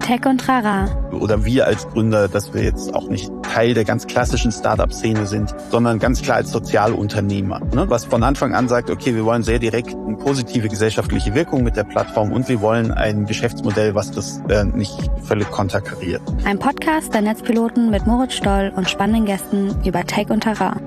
Tech und Trara. Oder wir als Gründer, dass wir jetzt auch nicht Teil der ganz klassischen Startup-Szene sind, sondern ganz klar als Sozialunternehmer, ne? Was von Anfang an sagt, okay, wir wollen sehr direkt eine positive gesellschaftliche Wirkung mit der Plattform und wir wollen ein Geschäftsmodell, was das nicht völlig konterkariert. Ein Podcast der Netzpiloten mit Moritz Stoll und spannenden Gästen über Tech und Trara.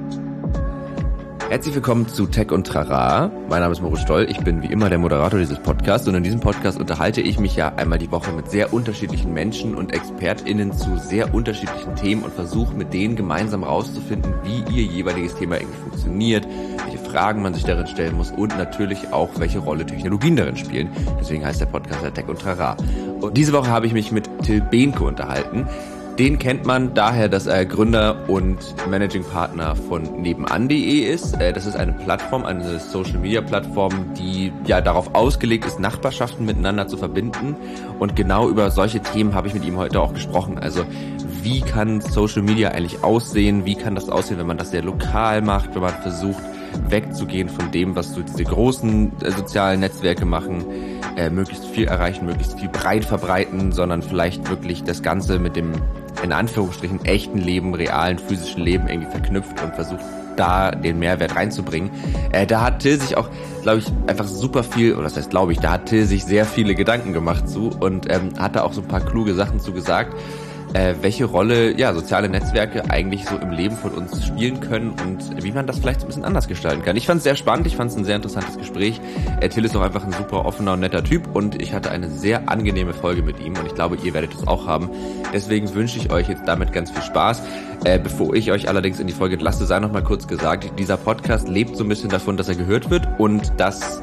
Herzlich willkommen zu Tech und Trara. Mein Name ist Moritz Stoll. Ich bin wie immer der Moderator dieses Podcasts und in diesem Podcast unterhalte ich mich ja einmal die Woche mit sehr unterschiedlichen Menschen und ExpertInnen zu sehr unterschiedlichen Themen und versuche mit denen gemeinsam rauszufinden, wie ihr jeweiliges Thema irgendwie funktioniert, welche Fragen man sich darin stellen muss und natürlich auch, welche Rolle Technologien darin spielen. Deswegen heißt der Podcast ja Tech und Trara. Und diese Woche habe ich mich mit Till Behnke unterhalten. Den kennt man daher, dass er Gründer und Managing Partner von nebenan.de ist. Das ist eine Plattform, eine Social-Media-Plattform, die ja darauf ausgelegt ist, Nachbarschaften miteinander zu verbinden. Und genau über solche Themen habe ich mit ihm heute auch gesprochen. Also wie kann Social Media eigentlich aussehen? Wie kann das aussehen, wenn man das sehr lokal macht, wenn man versucht, wegzugehen von dem, was so diese großen sozialen Netzwerke machen, möglichst viel erreichen, möglichst viel breit verbreiten, sondern vielleicht wirklich das Ganze mit dem, in Anführungsstrichen, echten Leben, realen, physischen Leben irgendwie verknüpft und versucht, da den Mehrwert reinzubringen. Da hat Till sich auch, glaube ich, einfach super viel, oder das heißt, glaube ich, da hat Till sich sehr viele Gedanken gemacht zu und hat da auch so ein paar kluge Sachen zu gesagt, welche Rolle soziale Netzwerke eigentlich so im Leben von uns spielen können und wie man das vielleicht so ein bisschen anders gestalten kann. Ich fand es sehr spannend, ich fand es ein sehr interessantes Gespräch. Till ist auch einfach ein super offener und netter Typ und ich hatte eine sehr angenehme Folge mit ihm und ich glaube, ihr werdet es auch haben. Deswegen wünsche ich euch jetzt damit ganz viel Spaß. Bevor ich euch allerdings in die Folge entlasse, sei noch mal kurz gesagt, dieser Podcast lebt so ein bisschen davon, dass er gehört wird und das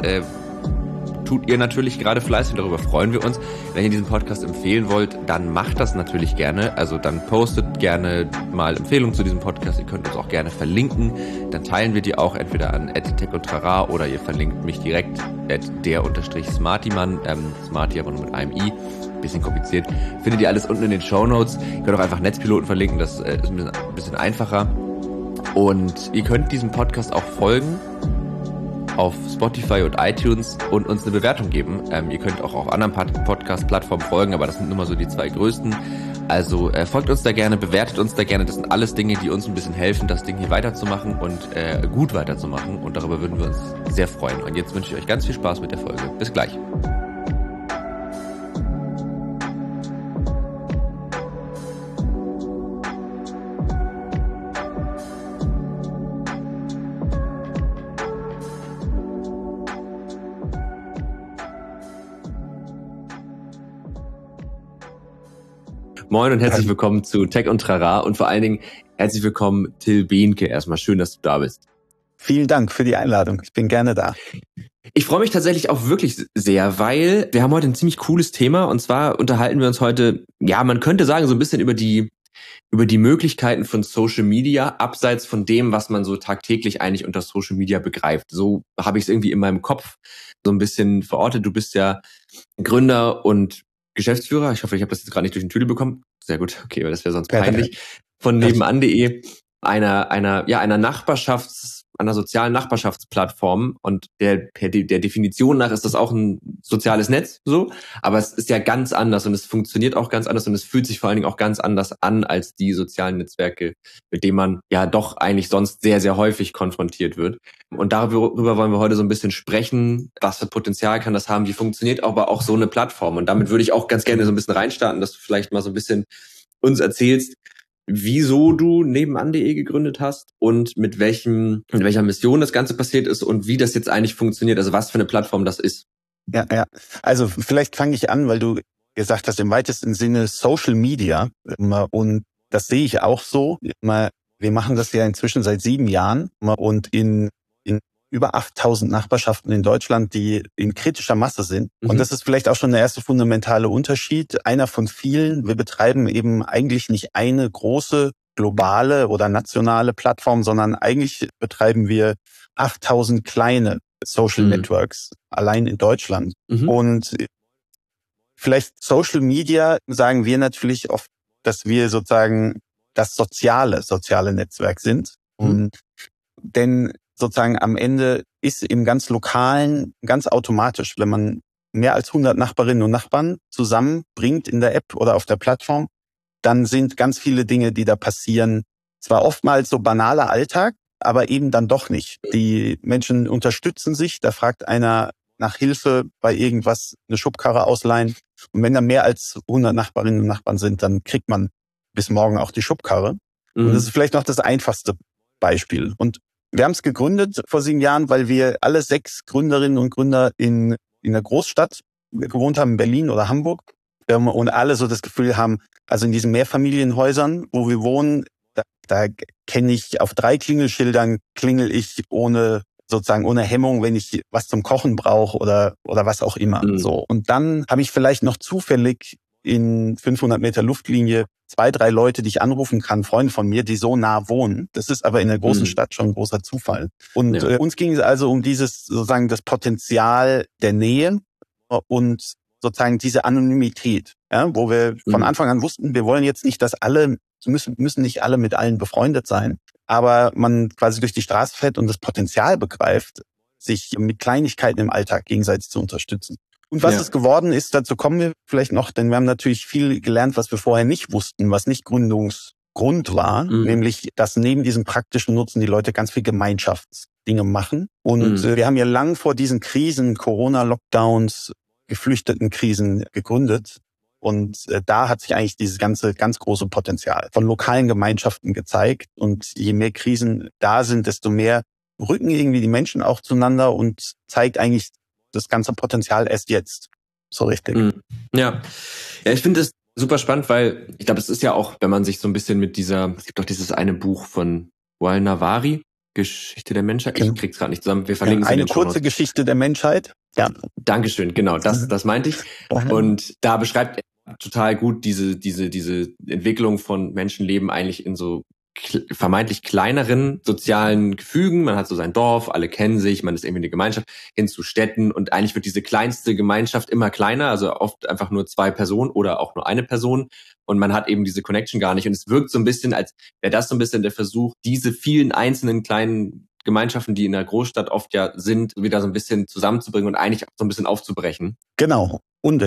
tut ihr natürlich gerade fleißig, darüber freuen wir uns. Wenn ihr diesen Podcast empfehlen wollt, dann macht das natürlich gerne. Also dann postet gerne mal Empfehlungen zu diesem Podcast. Ihr könnt uns auch gerne verlinken. Dann teilen wir die auch entweder an @tech&trara oder ihr verlinkt mich direkt @der_smartymann. Smarty aber nur mit einem I. Bisschen kompliziert. Findet ihr alles unten in den Shownotes. Ihr könnt auch einfach Netzpiloten verlinken. Das ist ein bisschen einfacher. Und ihr könnt diesem Podcast auch folgen auf Spotify und iTunes und uns eine Bewertung geben. Ihr könnt auch auf anderen Podcast-Plattformen folgen, aber das sind nur mal so die zwei größten. Also folgt uns da gerne, bewertet uns da gerne. Das sind alles Dinge, die uns ein bisschen helfen, das Ding hier weiterzumachen und gut weiterzumachen. Und darüber würden wir uns sehr freuen. Und jetzt wünsche ich euch ganz viel Spaß mit der Folge. Bis gleich. Moin und herzlich willkommen zu Tech und Trara und vor allen Dingen herzlich willkommen Till Behnke. Erstmal schön, dass du da bist. Vielen Dank für die Einladung. Ich bin gerne da. Ich freue mich tatsächlich auch wirklich sehr, weil wir haben heute ein ziemlich cooles Thema und zwar unterhalten wir uns heute, man könnte sagen, so ein bisschen über die Möglichkeiten von Social Media, abseits von dem, was man so tagtäglich eigentlich unter Social Media begreift. So habe ich es irgendwie in meinem Kopf so ein bisschen verortet. Du bist ja Gründer und Geschäftsführer, ich hoffe, ich habe das jetzt gerade nicht durch den Tüdel bekommen. Sehr gut, okay, weil das wäre sonst peinlich. Von nebenan.de, einer sozialen Nachbarschaftsplattform und der Definition nach ist das auch ein soziales Netz, so, aber es ist ja ganz anders und es funktioniert auch ganz anders und es fühlt sich vor allen Dingen auch ganz anders an als die sozialen Netzwerke, mit denen man ja doch eigentlich sonst sehr, sehr häufig konfrontiert wird. Und darüber wollen wir heute so ein bisschen sprechen, was für Potenzial kann das haben, wie funktioniert aber auch so eine Plattform und damit würde ich auch ganz gerne so ein bisschen reinstarten, dass du vielleicht mal so ein bisschen uns erzählst, wieso du nebenan.de gegründet hast und mit welcher Mission das Ganze passiert ist und wie das jetzt eigentlich funktioniert, also was für eine Plattform das ist. Ja. Also vielleicht fange ich an, weil du gesagt hast, im weitesten Sinne Social Media und das sehe ich auch so. Wir machen das ja inzwischen seit 7 Jahren und in über 8000 Nachbarschaften in Deutschland, die in kritischer Masse sind. Und das ist vielleicht auch schon der erste fundamentale Unterschied. Einer von vielen. Wir betreiben eben eigentlich nicht eine große globale oder nationale Plattform, sondern eigentlich betreiben wir 8000 kleine Social Networks allein in Deutschland. Und vielleicht Social Media sagen wir natürlich oft, dass wir sozusagen das soziale Netzwerk sind. Denn sozusagen am Ende ist im ganz Lokalen ganz automatisch, wenn man mehr als 100 Nachbarinnen und Nachbarn zusammenbringt in der App oder auf der Plattform, dann sind ganz viele Dinge, die da passieren, zwar oftmals so banaler Alltag, aber eben dann doch nicht. Die Menschen unterstützen sich, da fragt einer nach Hilfe bei irgendwas, eine Schubkarre ausleihen. Und wenn da mehr als 100 Nachbarinnen und Nachbarn sind, dann kriegt man bis morgen auch die Schubkarre. Und das ist vielleicht noch das einfachste Beispiel. Und wir haben es gegründet vor 7 Jahren, weil wir alle 6 Gründerinnen und Gründer in der Großstadt gewohnt haben, in Berlin oder Hamburg. Und alle so das Gefühl haben, also in diesen Mehrfamilienhäusern, wo wir wohnen, da kenne ich auf 3 Klingelschildern, klingel ich ohne Hemmung, wenn ich was zum Kochen brauche oder was auch immer. So. Und dann habe ich vielleicht noch zufällig in 500 Meter Luftlinie 2, 3 Leute, die ich anrufen kann, Freunde von mir, die so nah wohnen. Das ist aber in der großen Stadt schon ein großer Zufall. Und uns ging es also um dieses, sozusagen, das Potenzial der Nähe und sozusagen diese Anonymität, ja, wo wir von Anfang an wussten, wir wollen jetzt nicht, dass müssen nicht alle mit allen befreundet sein, aber man quasi durch die Straße fährt und das Potenzial begreift, sich mit Kleinigkeiten im Alltag gegenseitig zu unterstützen. Und was es geworden ist, dazu kommen wir vielleicht noch, denn wir haben natürlich viel gelernt, was wir vorher nicht wussten, was nicht Gründungsgrund war, nämlich, dass neben diesem praktischen Nutzen die Leute ganz viel Gemeinschaftsdinge machen. Und wir haben ja lang vor diesen Krisen, Corona-Lockdowns, Geflüchtetenkrisen gegründet. Und da hat sich eigentlich dieses ganze, ganz große Potenzial von lokalen Gemeinschaften gezeigt. Und je mehr Krisen da sind, desto mehr rücken irgendwie die Menschen auch zueinander und zeigt eigentlich das ganze Potenzial erst jetzt. So richtig. Ja, ich finde es super spannend, weil ich glaube, es ist ja auch, wenn man sich so ein bisschen es gibt doch dieses eine Buch von Yuval Navari, Geschichte der Menschheit. Ich krieg's gerade nicht zusammen. Wir verlinken es in den Shownotes. Eine kurze Geschichte der Menschheit. Ja. Dankeschön, genau, das meinte ich. Und da beschreibt er total gut diese Entwicklung von Menschenleben eigentlich in so vermeintlich kleineren sozialen Gefügen. Man hat so sein Dorf, alle kennen sich, man ist irgendwie eine Gemeinschaft, hin zu Städten und eigentlich wird diese kleinste Gemeinschaft immer kleiner, also oft einfach nur 2 Personen oder auch nur eine Person und man hat eben diese Connection gar nicht und es wirkt so ein bisschen, als wäre das so ein bisschen der Versuch, diese vielen einzelnen kleinen Gemeinschaften, die in der Großstadt oft ja sind, wieder so ein bisschen zusammenzubringen und eigentlich auch so ein bisschen aufzubrechen. Genau. Und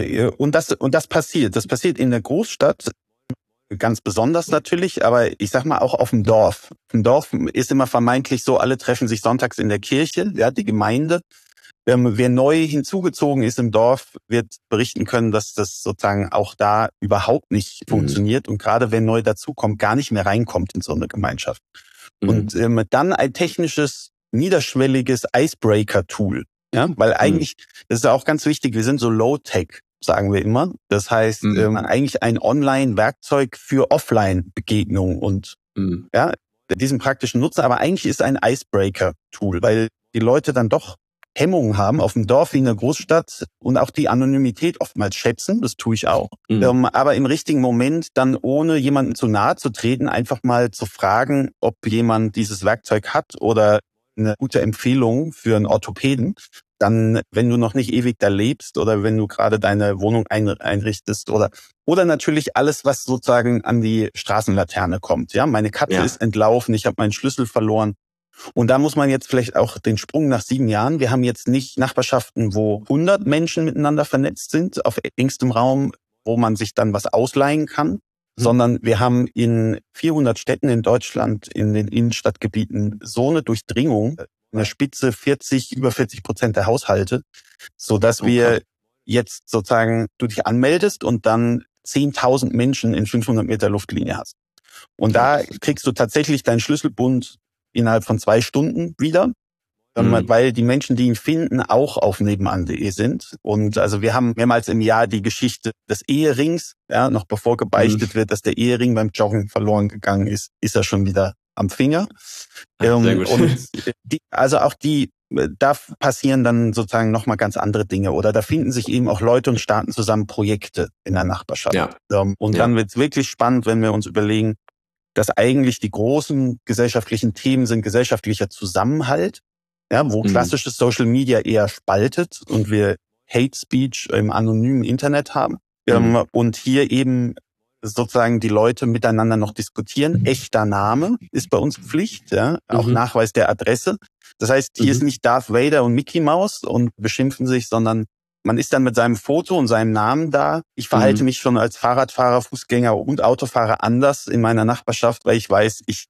das passiert. Das passiert in der Großstadt ganz besonders natürlich, aber ich sag mal auch auf dem Dorf. Im Dorf ist immer vermeintlich so, alle treffen sich sonntags in der Kirche, ja, die Gemeinde. Wer neu hinzugezogen ist im Dorf, wird berichten können, dass das sozusagen auch da überhaupt nicht funktioniert und gerade wer neu dazukommt, gar nicht mehr reinkommt in so eine Gemeinschaft. Und dann ein technisches, niederschwelliges Icebreaker-Tool, ja, weil eigentlich, das ist ja auch ganz wichtig, wir sind so Low-Tech, sagen wir immer. Das heißt, eigentlich ein Online-Werkzeug für Offline-Begegnungen und ja, diesen praktischen Nutzen. Aber eigentlich ist ein Icebreaker-Tool, weil die Leute dann doch Hemmungen haben auf dem Dorf wie in der Großstadt und auch die Anonymität oftmals schätzen. Das tue ich auch. Aber im richtigen Moment dann ohne jemanden zu nahe zu treten, einfach mal zu fragen, ob jemand dieses Werkzeug hat oder eine gute Empfehlung für einen Orthopäden. Dann, wenn du noch nicht ewig da lebst oder wenn du gerade deine Wohnung einrichtest oder natürlich alles, was sozusagen an die Straßenlaterne kommt. Ja, meine Katze ist entlaufen, ich habe meinen Schlüssel verloren. Und da muss man jetzt vielleicht auch den Sprung nach 7 Jahren. Wir haben jetzt nicht Nachbarschaften, wo 100 Menschen miteinander vernetzt sind, auf engstem Raum, wo man sich dann was ausleihen kann, sondern wir haben in 400 Städten in Deutschland, in den Innenstadtgebieten, so eine Durchdringung, in der Spitze über 40% der Haushalte, so dass wir jetzt sozusagen, du dich anmeldest und dann 10.000 Menschen in 500 Meter Luftlinie hast. Und da kriegst du tatsächlich deinen Schlüsselbund innerhalb von 2 Stunden wieder, weil die Menschen, die ihn finden, auch auf nebenan.de sind. Und also wir haben mehrmals im Jahr die Geschichte des Eherings, ja, noch bevor gebeichtet wird, dass der Ehering beim Joggen verloren gegangen ist er schon wieder am Finger. Sehr gut. Und da passieren dann sozusagen nochmal ganz andere Dinge. Oder da finden sich eben auch Leute und starten zusammen Projekte in der Nachbarschaft. Ja. Und dann wird es wirklich spannend, wenn wir uns überlegen, dass eigentlich die großen gesellschaftlichen Themen sind gesellschaftlicher Zusammenhalt, ja, wo klassisches Social Media eher spaltet und wir Hate Speech im anonymen Internet haben. Und hier eben sozusagen die Leute miteinander noch diskutieren. Echter Name ist bei uns Pflicht, ja, auch Nachweis der Adresse. Das heißt, hier ist nicht Darth Vader und Mickey Mouse und beschimpfen sich, sondern man ist dann mit seinem Foto und seinem Namen da. Ich verhalte mich schon als Fahrradfahrer, Fußgänger und Autofahrer anders in meiner Nachbarschaft, weil ich weiß, ich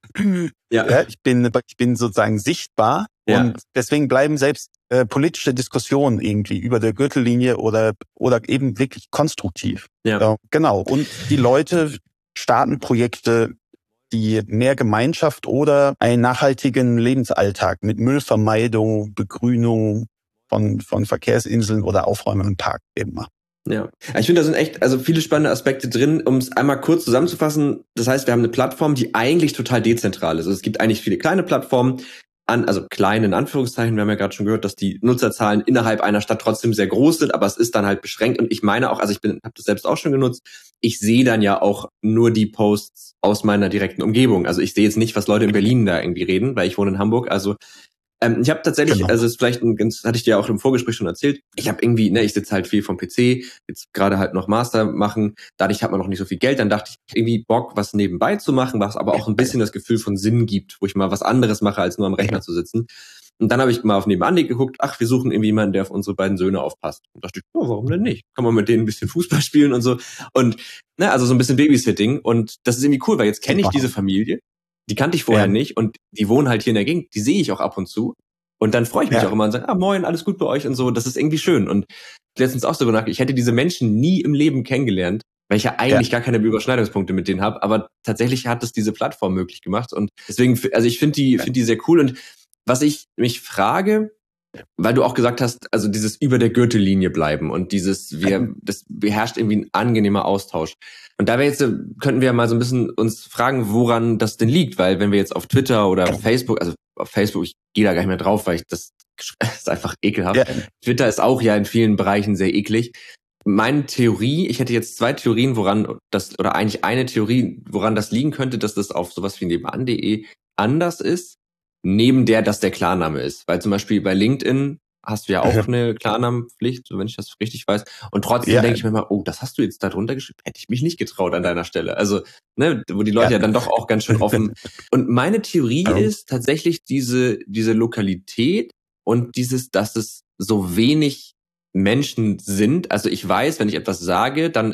bin sozusagen sichtbar. Ja. Und deswegen bleiben selbst politische Diskussionen irgendwie über der Gürtellinie oder eben wirklich konstruktiv. Ja. Genau. Und die Leute starten Projekte, die mehr Gemeinschaft oder einen nachhaltigen Lebensalltag mit Müllvermeidung, Begrünung von Verkehrsinseln oder Aufräumen im Park eben machen. Ja, ich finde, da sind echt viele spannende Aspekte drin. Um es einmal kurz zusammenzufassen, das heißt, wir haben eine Plattform, die eigentlich total dezentral ist. Also es gibt eigentlich viele kleine Plattformen, also klein in Anführungszeichen. Wir haben ja gerade schon gehört, dass die Nutzerzahlen innerhalb einer Stadt trotzdem sehr groß sind, aber es ist dann halt beschränkt. Und ich meine auch, also ich habe das selbst auch schon genutzt, ich sehe dann ja auch nur die Posts aus meiner direkten Umgebung. Also ich sehe jetzt nicht, was Leute in Berlin da irgendwie reden, weil ich wohne in Hamburg. Also ich habe tatsächlich, also es ist vielleicht hatte ich dir auch im Vorgespräch schon erzählt, ich habe irgendwie, ich sitze halt viel vom PC, jetzt gerade halt noch Master machen, dadurch hat man noch nicht so viel Geld, dann dachte ich irgendwie Bock, was nebenbei zu machen, was aber auch ein bisschen das Gefühl von Sinn gibt, wo ich mal was anderes mache, als nur am Rechner zu sitzen. Und dann habe ich mal auf nebenan geguckt, wir suchen irgendwie jemanden, der auf unsere beiden Söhne aufpasst. Und dachte ich, warum denn nicht? Kann man mit denen ein bisschen Fußball spielen und so. Und also so ein bisschen Babysitting. Und das ist irgendwie cool, weil jetzt kenne ich diese Familie. Die kannte ich vorher nicht und die wohnen halt hier in der Gegend, die sehe ich auch ab und zu. Und dann freue ich mich auch immer und sage, moin, alles gut bei euch und so. Das ist irgendwie schön. Und letztens auch so gedacht, ich hätte diese Menschen nie im Leben kennengelernt, weil ich ja eigentlich gar keine Überschneidungspunkte mit denen habe. Aber tatsächlich hat es diese Plattform möglich gemacht. Und deswegen, also ich finde die sehr cool. Und was ich mich frage, weil du auch gesagt hast, also dieses über der Gürtellinie bleiben und dieses, beherrscht irgendwie ein angenehmer Austausch. Und da könnten wir mal so ein bisschen uns fragen, woran das denn liegt, weil wenn wir jetzt auf Twitter oder Facebook, also auf Facebook, ich gehe da gar nicht mehr drauf, weil das ist einfach ekelhaft. Ja. Twitter ist auch ja in vielen Bereichen sehr eklig. Meine Theorie, ich hätte jetzt 2 Theorien, oder eigentlich eine Theorie, woran das liegen könnte, dass das auf sowas wie nebenan.de anders ist. Neben dass der Klarname ist. Weil zum Beispiel bei LinkedIn hast du ja auch eine Klarnamenpflicht, wenn ich das richtig weiß. Und trotzdem denke ich mir mal, das hast du jetzt da drunter geschrieben. Hätte ich mich nicht getraut an deiner Stelle. Also, wo die Leute ja dann doch auch ganz schön offen. Und meine Theorie ist tatsächlich diese Lokalität und dass es so wenig Menschen sind. Also ich weiß, wenn ich etwas sage, dann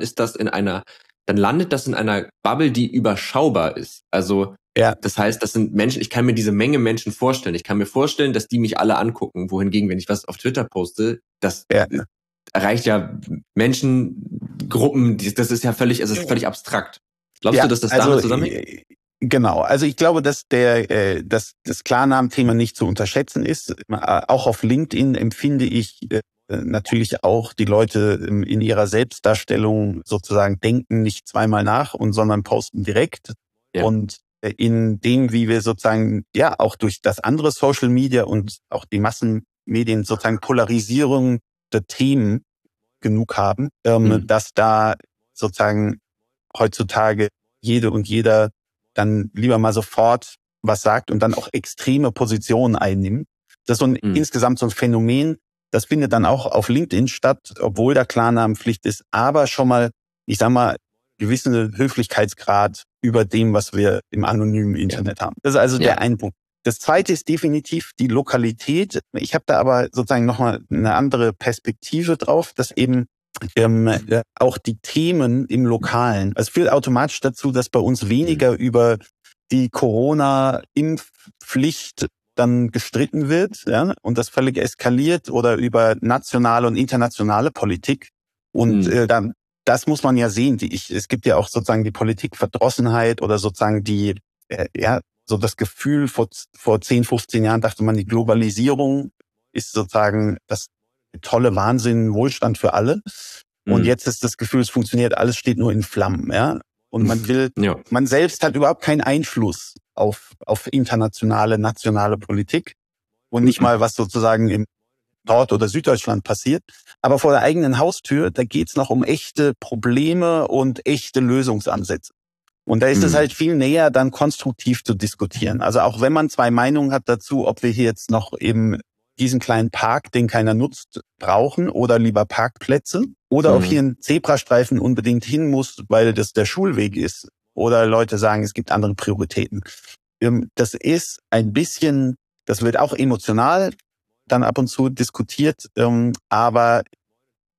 landet das in einer Bubble, die überschaubar ist. Also das heißt, das sind Menschen, ich kann mir diese Menge Menschen vorstellen. Ich kann mir vorstellen, dass die mich alle angucken. Wohingegen, wenn ich was auf Twitter poste, das erreicht ja Menschengruppen, das ist ja völlig abstrakt. Glaubst du, dass das damit zusammenhängt? Genau, also ich glaube, dass das Klarnamen-Thema nicht zu unterschätzen ist. Auch auf LinkedIn empfinde ich natürlich auch die Leute in ihrer Selbstdarstellung sozusagen denken nicht zweimal nach sondern posten direkt. Ja. Und in dem, wie wir sozusagen auch durch das andere Social Media und auch die Massenmedien sozusagen Polarisierung der Themen genug haben, dass da sozusagen heutzutage jede und jeder dann lieber mal sofort was sagt und dann auch extreme Positionen einnimmt. Das ist insgesamt so ein Phänomen, das findet dann auch auf LinkedIn statt, obwohl da Klarnamenpflicht ist, aber schon mal, ich sag mal, gewissen Höflichkeitsgrad über dem, was wir im anonymen Internet haben. Das ist also der eine Punkt. Das zweite ist definitiv die Lokalität. Ich habe da aber sozusagen nochmal eine andere Perspektive drauf, dass eben auch die Themen im Lokalen, es führt automatisch dazu, dass bei uns weniger über die Corona-Impfpflicht dann gestritten wird, und das völlig eskaliert oder über nationale und internationale Politik. Und dann das muss man ja sehen. Es gibt ja auch sozusagen die Politikverdrossenheit oder sozusagen so das Gefühl, vor 10, 15 Jahren dachte man, die Globalisierung ist sozusagen das tolle Wahnsinn, Wohlstand für alle. Und jetzt ist das Gefühl, es funktioniert, alles steht nur in Flammen, Und man selbst hat überhaupt keinen Einfluss auf internationale, nationale Politik und nicht mal, was sozusagen im Nord- oder Süddeutschland passiert. Aber vor der eigenen Haustür, da geht's noch um echte Probleme und echte Lösungsansätze. Und da ist es halt viel näher, dann konstruktiv zu diskutieren. Also auch wenn man 2 Meinungen hat dazu, ob wir hier jetzt noch eben diesen kleinen Park, den keiner nutzt, brauchen oder lieber Parkplätze oder ob hier ein Zebrastreifen unbedingt hin muss, weil das der Schulweg ist oder Leute sagen, es gibt andere Prioritäten. Das ist ein bisschen, das wird auch emotional dann ab und zu diskutiert, aber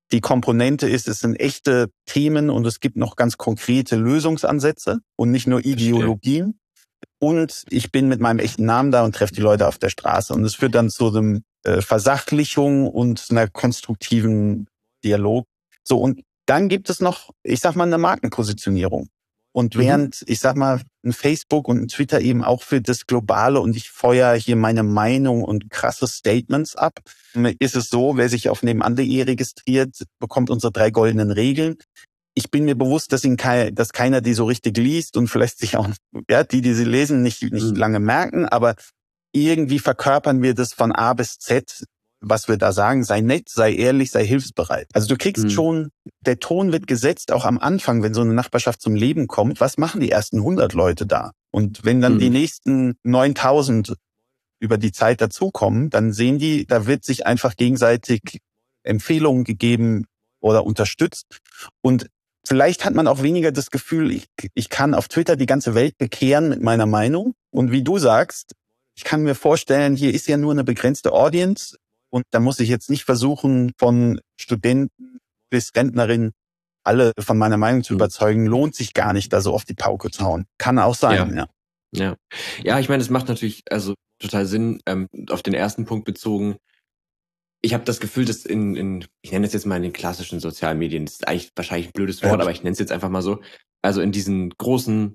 die Komponente ist, es sind echte Themen und es gibt noch ganz konkrete Lösungsansätze und nicht nur Ideologien. Und ich bin mit meinem echten Namen da und treffe die Leute auf der Straße. Und es führt dann zu einem Versachlichung und einer konstruktiven Dialog. So, und dann gibt es noch, ich sag mal, eine Markenpositionierung. Und während, ich sag mal, ein Facebook und ein Twitter eben auch für das Globale und ich feuere hier meine Meinung und krasse Statements ab, ist es so, wer sich auf nebenan.de registriert, bekommt unsere 3 goldenen Regeln. Ich bin mir bewusst, dass keiner die so richtig liest und vielleicht sich auch, die sie lesen, nicht lange merken, aber irgendwie verkörpern wir das von A bis Z, was wir da sagen, sei nett, sei ehrlich, sei hilfsbereit. Also du kriegst schon, der Ton wird gesetzt, auch am Anfang, wenn so eine Nachbarschaft zum Leben kommt, was machen die ersten 100 Leute da? Und wenn dann die nächsten 9000 über die Zeit dazukommen, dann sehen die, da wird sich einfach gegenseitig Empfehlungen gegeben oder unterstützt. Und vielleicht hat man auch weniger das Gefühl, ich kann auf Twitter die ganze Welt bekehren mit meiner Meinung. Und wie du sagst, ich kann mir vorstellen, hier ist ja nur eine begrenzte Audience. Und da muss ich jetzt nicht versuchen, von Studenten bis Rentnerin alle von meiner Meinung zu überzeugen. Lohnt sich gar nicht, da so auf die Pauke zu hauen. Kann auch sein, ja. Ja, ich meine, es macht natürlich also total Sinn, auf den ersten Punkt bezogen. Ich habe das Gefühl, dass ich nenne es jetzt mal in den klassischen sozialen Medien, das ist eigentlich wahrscheinlich ein blödes Wort, aber ich nenne es jetzt einfach mal so, also in diesen großen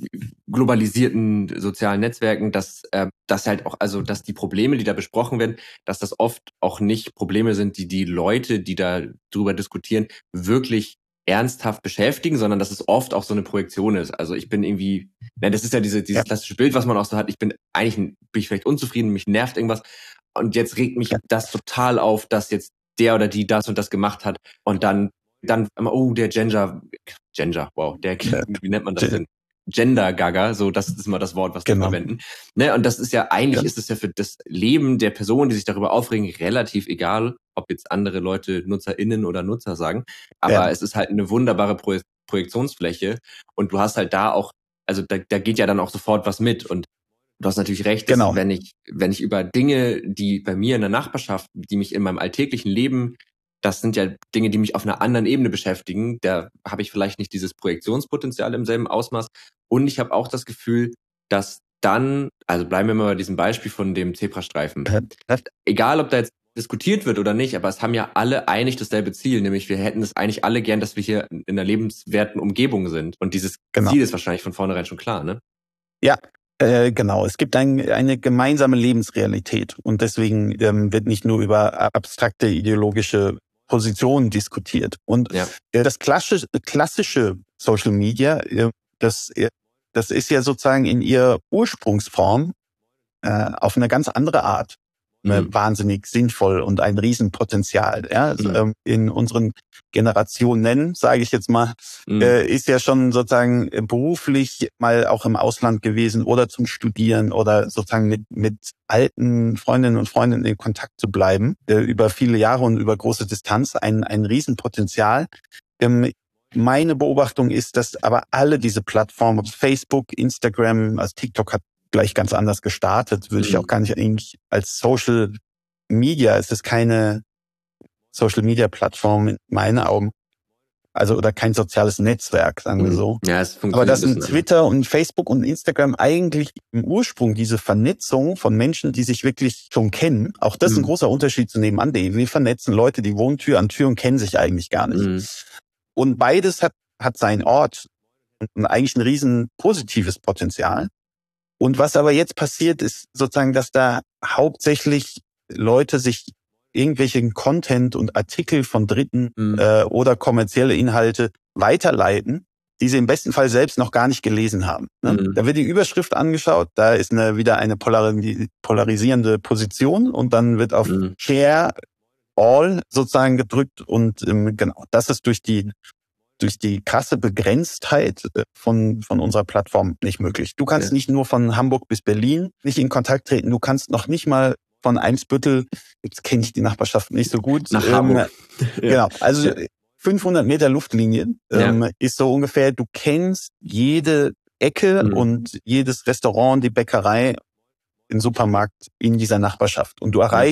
globalisierten sozialen Netzwerken, dass halt auch, also dass die Probleme, die da besprochen werden, dass das oft auch nicht Probleme sind, die Leute, die da drüber diskutieren, wirklich ernsthaft beschäftigen, sondern dass es oft auch so eine Projektion ist. Also ich bin irgendwie, das ist ja dieses klassische Bild, was man auch so hat, bin ich vielleicht unzufrieden, mich nervt irgendwas und jetzt regt mich das total auf, dass jetzt der oder die das und das gemacht hat und dann der Gender, wow, wie nennt man das denn? Gender-Gaga, so das ist immer das Wort, was wir verwenden. Ne, und das ist ja, eigentlich ist es ja für das Leben der Person, die sich darüber aufregen, relativ egal, ob jetzt andere Leute NutzerInnen oder Nutzer sagen. Aber es ist halt eine wunderbare Projektionsfläche und du hast halt da auch, also da geht ja dann auch sofort was mit und du hast natürlich recht, dass wenn ich über Dinge, die bei mir in der Nachbarschaft, die mich in meinem alltäglichen Leben, das sind ja Dinge, die mich auf einer anderen Ebene beschäftigen. Da habe ich vielleicht nicht dieses Projektionspotenzial im selben Ausmaß. Und ich habe auch das Gefühl, dass dann, also bleiben wir mal bei diesem Beispiel von dem Zebrastreifen. Egal, ob da jetzt diskutiert wird oder nicht, aber es haben ja alle eigentlich dasselbe Ziel, nämlich wir hätten es eigentlich alle gern, dass wir hier in einer lebenswerten Umgebung sind. Und dieses Ziel ist wahrscheinlich von vornherein schon klar, ne? Ja, genau. Es gibt eine gemeinsame Lebensrealität. Und deswegen wird nicht nur über abstrakte ideologische Positionen diskutiert. Und das klassische Social Media, das ist ja sozusagen in ihrer Ursprungsform auf eine ganz andere Art wahnsinnig sinnvoll und ein Riesenpotenzial. Ja? Also, in unseren Generationen, sage ich jetzt mal, ist ja schon sozusagen beruflich mal auch im Ausland gewesen oder zum Studieren oder sozusagen mit alten Freundinnen und Freunden in Kontakt zu bleiben, über viele Jahre und über große Distanz, ein Riesenpotenzial. Meine Beobachtung ist, dass aber alle diese Plattformen, Facebook, Instagram, also TikTok hat gleich ganz anders gestartet, würde ich auch gar nicht eigentlich als Social Media, es ist keine Social Media Plattform in meinen Augen, also oder kein soziales Netzwerk, sagen wir so. Ja, es funktioniert. Aber dass in Twitter und Facebook und Instagram eigentlich im Ursprung diese Vernetzung von Menschen, die sich wirklich schon kennen, auch das ist ein großer Unterschied zu nebenan.de. Wir vernetzen Leute, die wohnen Tür an Tür und kennen sich eigentlich gar nicht. Und beides hat seinen Ort und eigentlich ein riesen positives Potenzial. Und was aber jetzt passiert, ist sozusagen, dass da hauptsächlich Leute sich irgendwelchen Content und Artikel von Dritten oder kommerzielle Inhalte weiterleiten, die sie im besten Fall selbst noch gar nicht gelesen haben. Ne? Da wird die Überschrift angeschaut, da ist wieder eine polarisierende Position und dann wird auf Share All sozusagen gedrückt und genau, das ist durch die krasse Begrenztheit von unserer Plattform nicht möglich. Du kannst nicht nur von Hamburg bis Berlin nicht in Kontakt treten, du kannst noch nicht mal von Eimsbüttel, jetzt kenne ich die Nachbarschaft nicht so gut. Nach Hamburg. Genau, also 500 Meter Luftlinie ist so ungefähr, du kennst jede Ecke und jedes Restaurant, die Bäckerei, den Supermarkt in dieser Nachbarschaft. Und du erreichst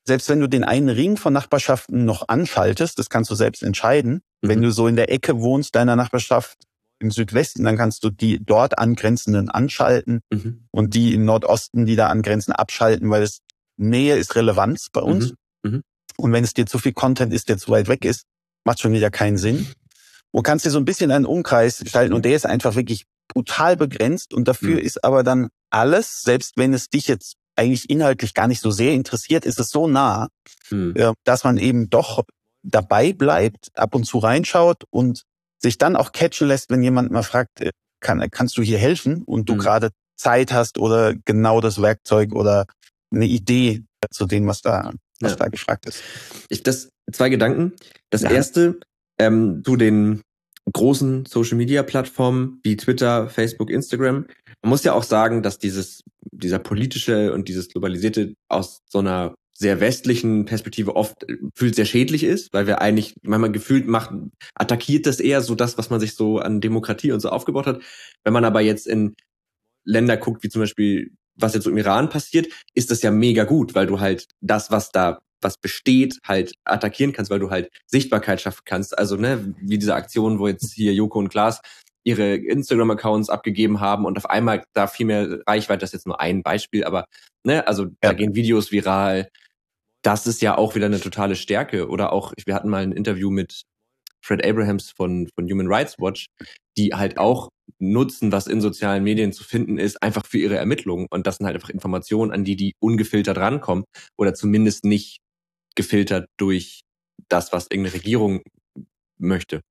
selbst wenn du den einen Ring von Nachbarschaften noch anschaltest, das kannst du selbst entscheiden. Wenn du so in der Ecke wohnst deiner Nachbarschaft im Südwesten, dann kannst du die dort angrenzenden anschalten und die im Nordosten, die da angrenzen, abschalten, weil es Nähe ist Relevanz bei uns. Und wenn es dir zu viel Content ist, der zu weit weg ist, macht schon wieder keinen Sinn. Du kannst dir so ein bisschen einen Umkreis schalten und der ist einfach wirklich brutal begrenzt und dafür ist aber dann alles, selbst wenn es dich jetzt eigentlich inhaltlich gar nicht so sehr interessiert, ist es so nah, dass man eben doch dabei bleibt, ab und zu reinschaut und sich dann auch catchen lässt, wenn jemand mal fragt, kannst du hier helfen und du gerade Zeit hast oder genau das Werkzeug oder eine Idee zu dem, was da gefragt ist. Das 2 Gedanken. Das erste, zu den großen Social-Media-Plattformen wie Twitter, Facebook, Instagram. Man muss ja auch sagen, dass dieser politische und dieses globalisierte aus so einer sehr westlichen Perspektive oft fühlt sehr schädlich ist, weil wir eigentlich manchmal gefühlt attackiert das eher so das, was man sich so an Demokratie und so aufgebaut hat. Wenn man aber jetzt in Länder guckt, wie zum Beispiel, was jetzt so im Iran passiert, ist das ja mega gut, weil du halt das, was besteht, halt attackieren kannst, weil du halt Sichtbarkeit schaffen kannst. Also, wie diese Aktion, wo jetzt hier Joko und Klaas ihre Instagram-Accounts abgegeben haben und auf einmal da viel mehr Reichweite, das ist jetzt nur ein Beispiel, aber, da gehen Videos viral. Das ist ja auch wieder eine totale Stärke. Oder auch, wir hatten mal ein Interview mit Fred Abrahams von Human Rights Watch, die halt auch nutzen, was in sozialen Medien zu finden ist, einfach für ihre Ermittlungen. Und das sind halt einfach Informationen, an die ungefiltert rankommen oder zumindest nicht gefiltert durch das, was irgendeine Regierung möchte.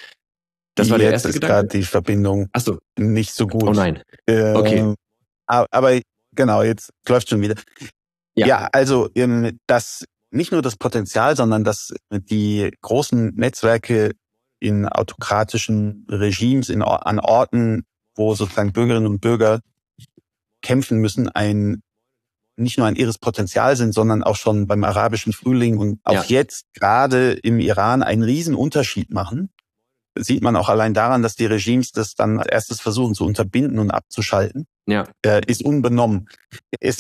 Das war der erste Gedanke. Jetzt ist gerade die Verbindung nicht so gut. Oh nein. Okay. Aber genau, jetzt läuft schon wieder. Ja, also das nicht nur das Potenzial, sondern dass die großen Netzwerke in autokratischen Regimes, an Orten, wo sozusagen Bürgerinnen und Bürger kämpfen müssen, nicht nur ein irres Potenzial sind, sondern auch schon beim arabischen Frühling und auch jetzt gerade im Iran einen riesen Unterschied machen. Das sieht man auch allein daran, dass die Regimes das dann als erstes versuchen zu unterbinden und abzuschalten. Ist unbenommen. Es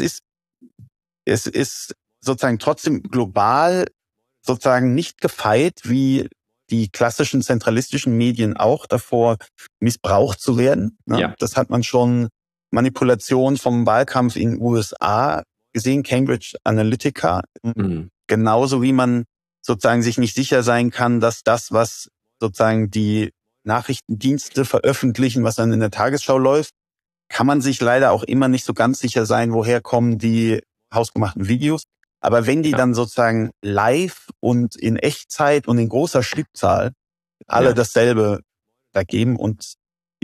ist sozusagen trotzdem global sozusagen nicht gefeit, wie die klassischen zentralistischen Medien auch davor missbraucht zu werden. Das hat man schon Manipulation vom Wahlkampf in den USA gesehen, Cambridge Analytica. Genauso wie man sozusagen sich nicht sicher sein kann, dass das, was sozusagen die Nachrichtendienste veröffentlichen, was dann in der Tagesschau läuft, kann man sich leider auch immer nicht so ganz sicher sein, woher kommen die hausgemachten Videos. Aber wenn die dann sozusagen live und in Echtzeit und in großer Stückzahl alle dasselbe da geben und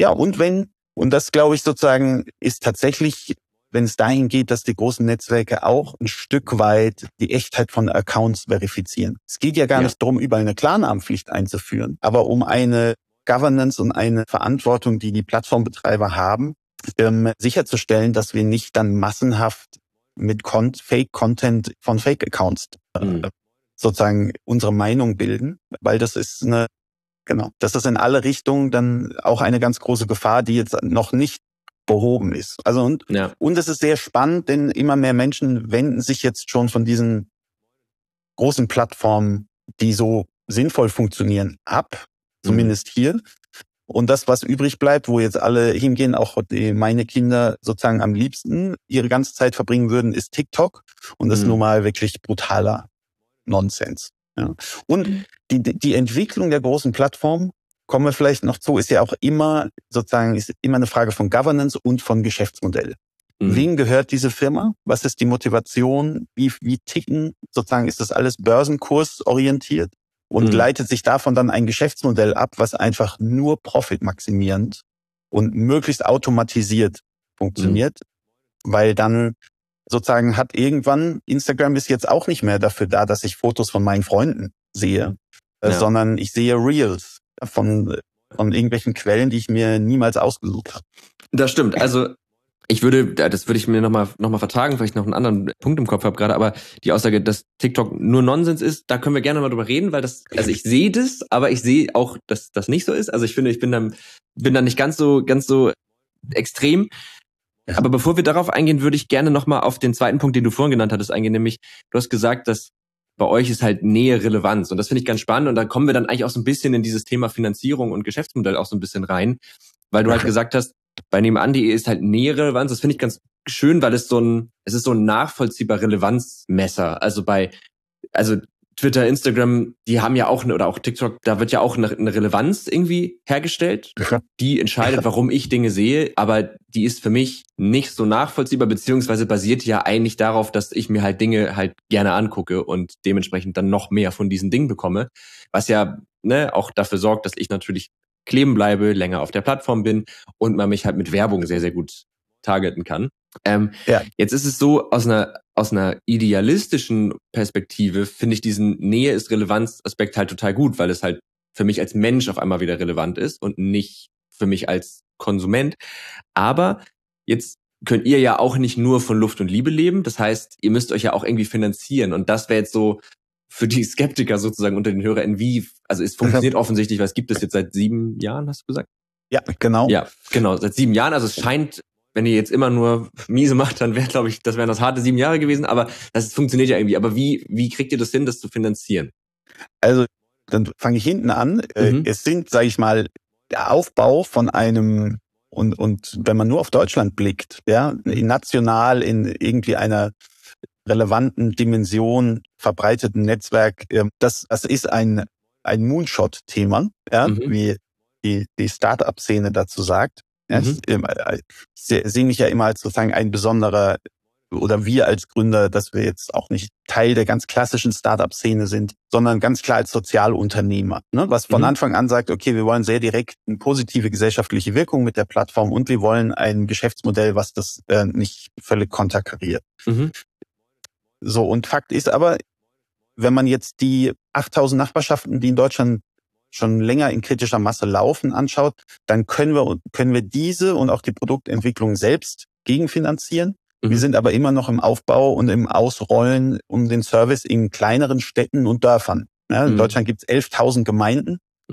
das glaube ich sozusagen ist tatsächlich, wenn es dahin geht, dass die großen Netzwerke auch ein Stück weit die Echtheit von Accounts verifizieren. Es geht ja gar nicht darum, überall eine Klarnamenpflicht einzuführen, aber um eine Governance und eine Verantwortung, die die Plattformbetreiber haben, sicherzustellen, dass wir nicht dann massenhaft mit Fake-Content von Fake-Accounts sozusagen unsere Meinung bilden, weil das ist das ist in alle Richtungen dann auch eine ganz große Gefahr, die jetzt noch nicht behoben ist. Also und es ist sehr spannend, denn immer mehr Menschen wenden sich jetzt schon von diesen großen Plattformen, die so sinnvoll funktionieren, ab, zumindest hier. Und das, was übrig bleibt, wo jetzt alle hingehen, auch meine Kinder sozusagen am liebsten ihre ganze Zeit verbringen würden, ist TikTok. Und das ist nun mal wirklich brutaler Nonsens. Ja. Und die Entwicklung der großen Plattformen, kommen wir vielleicht noch zu, ist ja auch immer eine Frage von Governance und von Geschäftsmodell. Wem gehört diese Firma? Was ist die Motivation? Wie ticken? Sozusagen ist das alles börsenkursorientiert? Und leitet sich davon dann ein Geschäftsmodell ab, was einfach nur profitmaximierend und möglichst automatisiert funktioniert, weil dann sozusagen hat irgendwann, Instagram ist jetzt auch nicht mehr dafür da, dass ich Fotos von meinen Freunden sehe, sondern ich sehe Reels von irgendwelchen Quellen, die ich mir niemals ausgesucht habe. Das stimmt, also das würde ich mir nochmal vertagen, weil ich noch einen anderen Punkt im Kopf habe gerade, aber die Aussage, dass TikTok nur Nonsens ist, da können wir gerne mal drüber reden, weil ich sehe das, aber ich sehe auch, dass das nicht so ist. Also ich finde, ich bin dann nicht ganz so extrem. Aber bevor wir darauf eingehen, würde ich gerne nochmal auf den zweiten Punkt, den du vorhin genannt hattest, eingehen, nämlich du hast gesagt, dass bei euch ist halt Nähe Relevanz und das finde ich ganz spannend und da kommen wir dann eigentlich auch so ein bisschen in dieses Thema Finanzierung und Geschäftsmodell auch so ein bisschen rein, weil du halt gesagt hast, bei nebenan.de ist halt Nähe Relevanz, das finde ich ganz schön, weil es ist so ein nachvollziehbar Relevanzmesser, also Twitter, Instagram, die haben ja auch oder auch TikTok, da wird ja auch eine Relevanz irgendwie hergestellt, die entscheidet, warum ich Dinge sehe, aber die ist für mich nicht so nachvollziehbar, beziehungsweise basiert ja eigentlich darauf, dass ich mir halt Dinge halt gerne angucke und dementsprechend dann noch mehr von diesen Dingen bekomme, was ja auch dafür sorgt, dass ich natürlich kleben bleibe, länger auf der Plattform bin und man mich halt mit Werbung sehr, sehr gut targeten kann. Jetzt ist es so, aus einer idealistischen Perspektive finde ich diesen Nähe ist Relevanz-Aspekt halt total gut, weil es halt für mich als Mensch auf einmal wieder relevant ist und nicht für mich als Konsument. Aber jetzt könnt ihr ja auch nicht nur von Luft und Liebe leben. Das heißt, ihr müsst euch ja auch irgendwie finanzieren. Und das wäre jetzt so für die Skeptiker sozusagen unter den HörerInnen, also es funktioniert offensichtlich, weil es gibt es jetzt seit 7 Jahren, hast du gesagt? Ja, genau. Ja, genau, seit 7 Jahren. Also es scheint, wenn ihr jetzt immer nur miese macht, dann das wären das harte 7 Jahre gewesen, aber das funktioniert ja irgendwie. Aber wie kriegt ihr das hin, das zu finanzieren? Also, dann fange ich hinten an. Es sind, sage ich mal, der Aufbau von einem, und wenn man nur auf Deutschland blickt, national in irgendwie einer relevanten Dimension verbreiteten Netzwerk, das ist ein Moonshot-Thema, wie die Start-up-Szene dazu sagt. Ich sehe mich ja immer als sozusagen ein besonderer, oder wir als Gründer, dass wir jetzt auch nicht Teil der ganz klassischen Start-up-Szene sind, sondern ganz klar als Sozialunternehmer, was von Anfang an sagt, okay, wir wollen sehr direkt eine positive gesellschaftliche Wirkung mit der Plattform und wir wollen ein Geschäftsmodell, was das nicht völlig konterkariert. So, und Fakt ist aber, wenn man jetzt die 8.000 Nachbarschaften, die in Deutschland schon länger in kritischer Masse laufen, anschaut, dann können wir diese und auch die Produktentwicklung selbst gegenfinanzieren. Wir sind aber immer noch im Aufbau und im Ausrollen um den Service in kleineren Städten und Dörfern. Ja, in Deutschland gibt es 11.000 Gemeinden.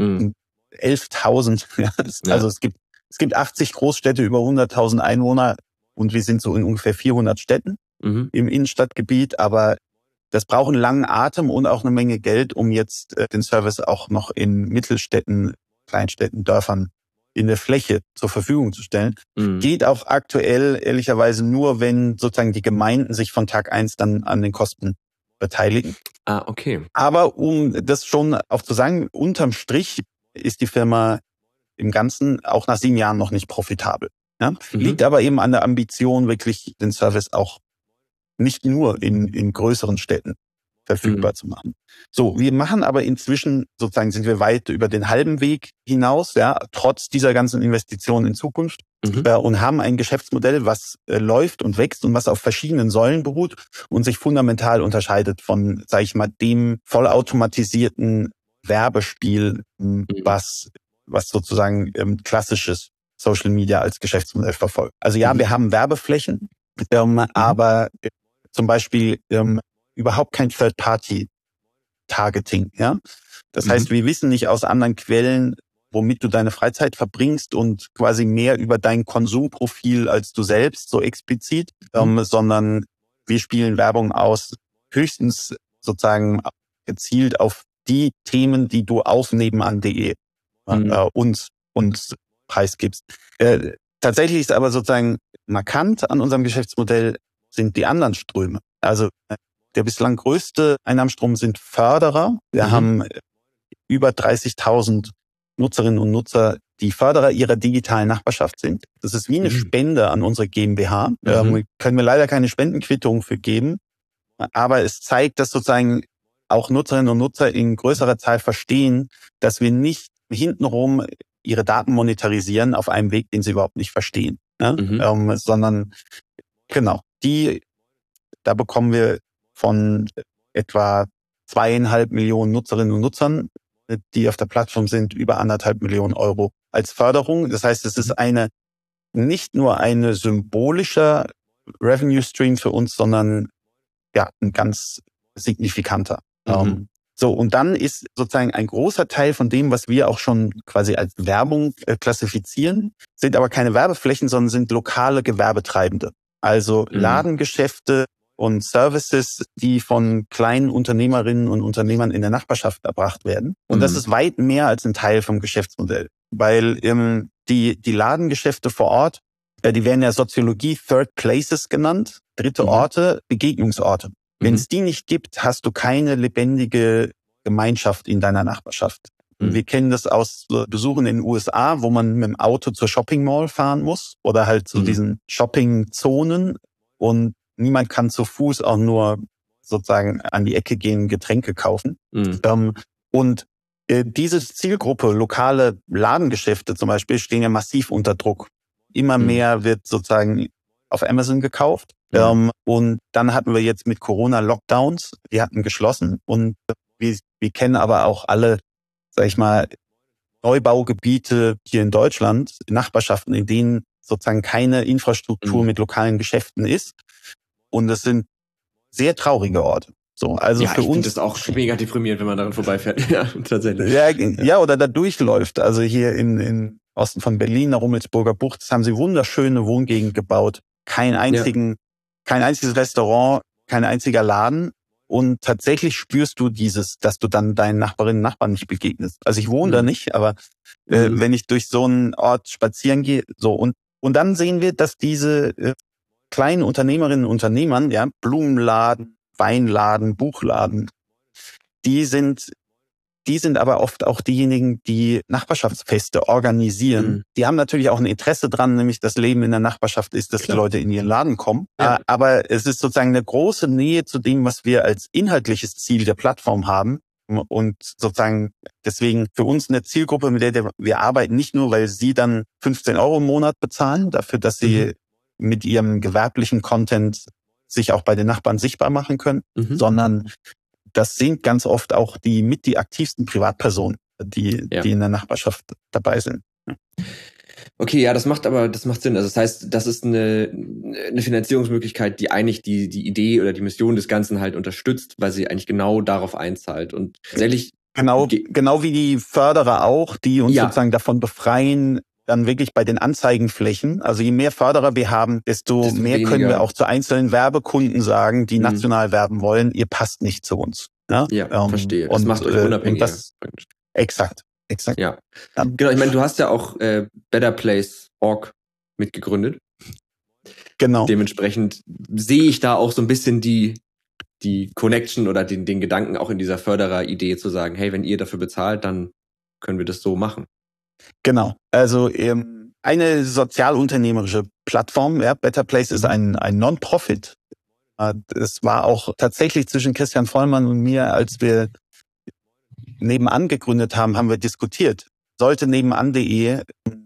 11.000. Also es gibt 80 Großstädte über 100.000 Einwohner und wir sind so in ungefähr 400 Städten im Innenstadtgebiet. Aber das braucht einen langen Atem und auch eine Menge Geld, um jetzt den Service auch noch in Mittelstädten, Kleinstädten, Dörfern in der Fläche zur Verfügung zu stellen. Geht auch aktuell ehrlicherweise nur, wenn sozusagen die Gemeinden sich von Tag 1 dann an den Kosten beteiligen. Okay. Aber um das schon auch zu sagen, unterm Strich ist die Firma im Ganzen auch nach 7 Jahren noch nicht profitabel. Ja? Liegt aber eben an der Ambition, wirklich den Service auch nicht nur in größeren Städten verfügbar zu machen. So, wir machen aber inzwischen, sozusagen sind wir weit über den halben Weg hinaus, trotz dieser ganzen Investitionen in Zukunft und haben ein Geschäftsmodell, was läuft und wächst und was auf verschiedenen Säulen beruht und sich fundamental unterscheidet von, sage ich mal, dem vollautomatisierten Werbespiel, was sozusagen klassisches Social Media als Geschäftsmodell verfolgt. Also wir haben Werbeflächen, aber zum Beispiel überhaupt kein Third-Party-Targeting. Ja? Das heißt, wir wissen nicht aus anderen Quellen, womit du deine Freizeit verbringst und quasi mehr über dein Konsumprofil als du selbst, so explizit, sondern wir spielen Werbung aus, höchstens sozusagen gezielt auf die Themen, die du auf nebenan.de uns preisgibst. Tatsächlich ist aber sozusagen markant an unserem Geschäftsmodell sind die anderen Ströme. Also der bislang größte Einnahmenstrom sind Förderer. Wir haben über 30.000 Nutzerinnen und Nutzer, die Förderer ihrer digitalen Nachbarschaft sind. Das ist wie eine Spende an unsere GmbH. Können wir leider keine Spendenquittung für geben. Aber es zeigt, dass sozusagen auch Nutzerinnen und Nutzer in größerer Zahl verstehen, dass wir nicht hintenrum ihre Daten monetarisieren auf einem Weg, den sie überhaupt nicht verstehen. Sondern genau, da bekommen wir von etwa 2,5 Millionen Nutzerinnen und Nutzern, die auf der Plattform sind, über 1,5 Millionen Euro als Förderung. Das heißt, es ist nicht nur eine symbolischer Revenue Stream für uns, sondern ein ganz signifikanter. So, und dann ist sozusagen ein großer Teil von dem, was wir auch schon quasi als Werbung klassifizieren, sind aber keine Werbeflächen, sondern sind lokale Gewerbetreibende. Also Ladengeschäfte und Services, die von kleinen Unternehmerinnen und Unternehmern in der Nachbarschaft erbracht werden. Und das ist weit mehr als ein Teil vom Geschäftsmodell. Weil die Ladengeschäfte vor Ort, die werden ja Soziologie Third Places genannt, dritte Orte, Begegnungsorte. Wenn es die nicht gibt, hast du keine lebendige Gemeinschaft in deiner Nachbarschaft. Wir kennen das aus Besuchen in den USA, wo man mit dem Auto zur Shopping Mall fahren muss oder halt zu diesen Shopping-Zonen und niemand kann zu Fuß auch nur sozusagen an die Ecke gehen, Getränke kaufen. Und diese Zielgruppe, lokale Ladengeschäfte zum Beispiel, stehen ja massiv unter Druck. Immer mehr wird sozusagen auf Amazon gekauft. Und dann hatten wir jetzt mit Corona Lockdowns, die hatten geschlossen. Und wir kennen aber auch alle, sag ich mal, Neubaugebiete hier in Deutschland, Nachbarschaften, in denen sozusagen keine Infrastruktur mit lokalen Geschäften ist. Und das sind sehr traurige Orte. So, also ja, für ich uns finde das auch mega deprimierend, wenn man daran vorbeifährt. Ja, tatsächlich. Ja, oder da durchläuft. Also hier in Osten von Berlin, der Rummelsburger Bucht, haben sie wunderschöne Wohngegend gebaut. Kein einziges Restaurant, kein einziger Laden. Und tatsächlich spürst du dass du dann deinen Nachbarinnen und Nachbarn nicht begegnest. Also ich wohne da nicht, aber wenn ich durch so einen Ort spazieren gehe, so und dann sehen wir, dass diese kleinen Unternehmerinnen und Unternehmern, ja, Blumenladen, Weinladen, Buchladen, die sind aber oft auch diejenigen, die Nachbarschaftsfeste organisieren. Die haben natürlich auch ein Interesse dran, nämlich das Leben in der Nachbarschaft ist, dass die Leute in ihren Laden kommen. Ja. Aber es ist sozusagen eine große Nähe zu dem, was wir als inhaltliches Ziel der Plattform haben. Und sozusagen deswegen für uns eine Zielgruppe, mit der wir arbeiten, nicht nur, weil sie dann 15 € im Monat bezahlen, dafür, dass sie mit ihrem gewerblichen Content sich auch bei den Nachbarn sichtbar machen können, sondern das sind ganz oft auch die aktivsten Privatpersonen, die in der Nachbarschaft dabei sind. Okay, ja, das macht Sinn. Also das heißt, das ist eine Finanzierungsmöglichkeit, die eigentlich die Idee oder die Mission des Ganzen halt unterstützt, weil sie eigentlich genau darauf einzahlt. Und tatsächlich genau wie die Förderer auch, die uns sozusagen davon befreien, dann wirklich bei den Anzeigenflächen. Also je mehr Förderer wir haben, desto mehr weniger können wir auch zu einzelnen Werbekunden sagen, die national werben wollen, ihr passt nicht zu uns. Ne? Ja, verstehe. Das macht euch unabhängiger. Exakt. Ja. Genau, ich meine, du hast ja auch BetterPlace.org mitgegründet. Genau. Dementsprechend sehe ich da auch so ein bisschen die Connection oder den Gedanken auch in dieser Förderer-Idee zu sagen, hey, wenn ihr dafür bezahlt, dann können wir das so machen. Genau. Also eine sozialunternehmerische Plattform, ja, BetterPlace ist ein Non-Profit. Es war auch tatsächlich zwischen Christian Vollmann und mir, als wir nebenan gegründet haben, haben wir diskutiert. Sollte nebenan.de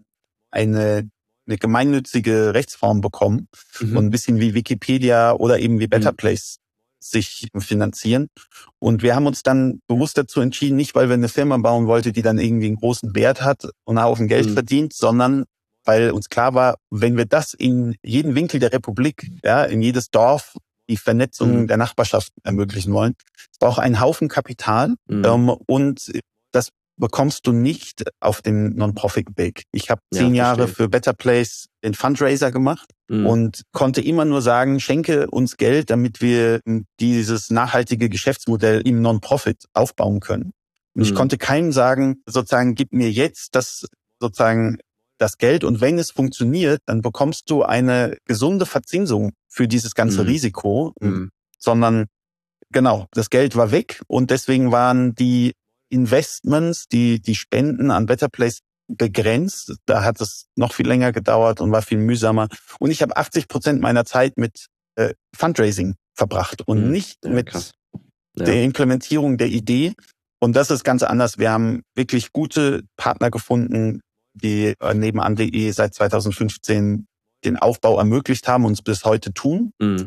eine gemeinnützige Rechtsform bekommen und ein bisschen wie Wikipedia oder eben wie BetterPlace sich finanzieren. Und wir haben uns dann bewusst dazu entschieden, nicht weil wir eine Firma bauen wollten, die dann irgendwie einen großen Wert hat und einen Haufen Geld verdient, sondern weil uns klar war, wenn wir das in jeden Winkel der Republik, ja, in jedes Dorf, die Vernetzung der Nachbarschaft ermöglichen wollen, es braucht einen Haufen Kapital und das bekommst du nicht auf dem Non-Profit-Weg. Ich habe 10 Jahre für BetterPlace den Fundraiser gemacht und konnte immer nur sagen, schenke uns Geld, damit wir dieses nachhaltige Geschäftsmodell im Non-Profit aufbauen können. Und ich konnte keinem sagen, sozusagen, gib mir jetzt das Geld und wenn es funktioniert, dann bekommst du eine gesunde Verzinsung für dieses ganze Risiko, sondern genau, das Geld war weg und deswegen waren die Investments, die Spenden an BetterPlace begrenzt. Da hat es noch viel länger gedauert und war viel mühsamer. Und ich habe 80% meiner Zeit mit Fundraising verbracht und nicht mit der Implementierung der Idee. Und das ist ganz anders. Wir haben wirklich gute Partner gefunden, die nebenan.de seit 2015 den Aufbau ermöglicht haben und es bis heute tun. Und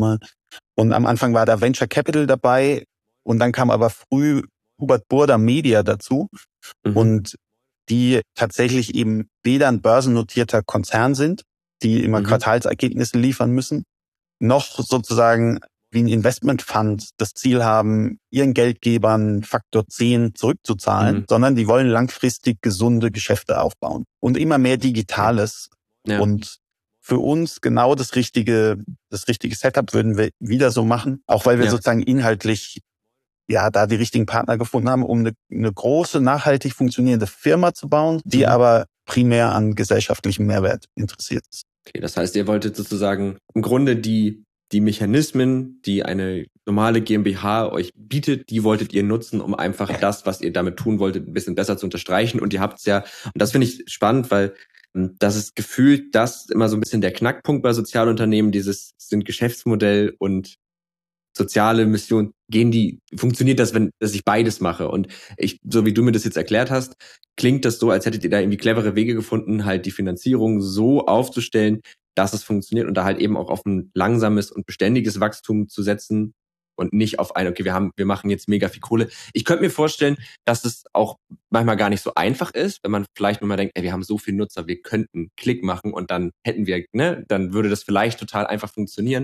am Anfang war da Venture Capital dabei und dann kam aber früh Hubert Burda Media dazu und die tatsächlich eben weder ein börsennotierter Konzern sind, die immer Quartalsergebnisse liefern müssen, noch sozusagen wie ein Investmentfund das Ziel haben, ihren Geldgebern Faktor 10 zurückzuzahlen, sondern die wollen langfristig gesunde Geschäfte aufbauen und immer mehr Digitales. Ja. Und für uns genau das richtige Setup würden wir wieder so machen, auch weil wir sozusagen inhaltlich da die richtigen Partner gefunden haben, um eine große, nachhaltig funktionierende Firma zu bauen, die aber primär an gesellschaftlichem Mehrwert interessiert ist. Okay, das heißt, ihr wolltet sozusagen im Grunde die Mechanismen, die eine normale GmbH euch bietet, die wolltet ihr nutzen, um einfach das, was ihr damit tun wolltet, ein bisschen besser zu unterstreichen. Und ihr habt es ja, und das finde ich spannend, weil das ist gefühlt das immer so ein bisschen der Knackpunkt bei Sozialunternehmen, sind Geschäftsmodell und soziale Mission, funktioniert das, dass ich beides mache? Und so wie du mir das jetzt erklärt hast, klingt das so, als hättet ihr da irgendwie clevere Wege gefunden, halt die Finanzierung so aufzustellen, dass es funktioniert und da halt eben auch auf ein langsames und beständiges Wachstum zu setzen und nicht auf okay, wir machen jetzt mega viel Kohle. Ich könnte mir vorstellen, dass es auch manchmal gar nicht so einfach ist, wenn man vielleicht mal denkt, wir haben so viele Nutzer, wir könnten Klick machen und dann hätten wir, dann würde das vielleicht total einfach funktionieren.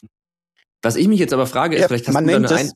Was ich mich jetzt aber frage, ist, vielleicht hast du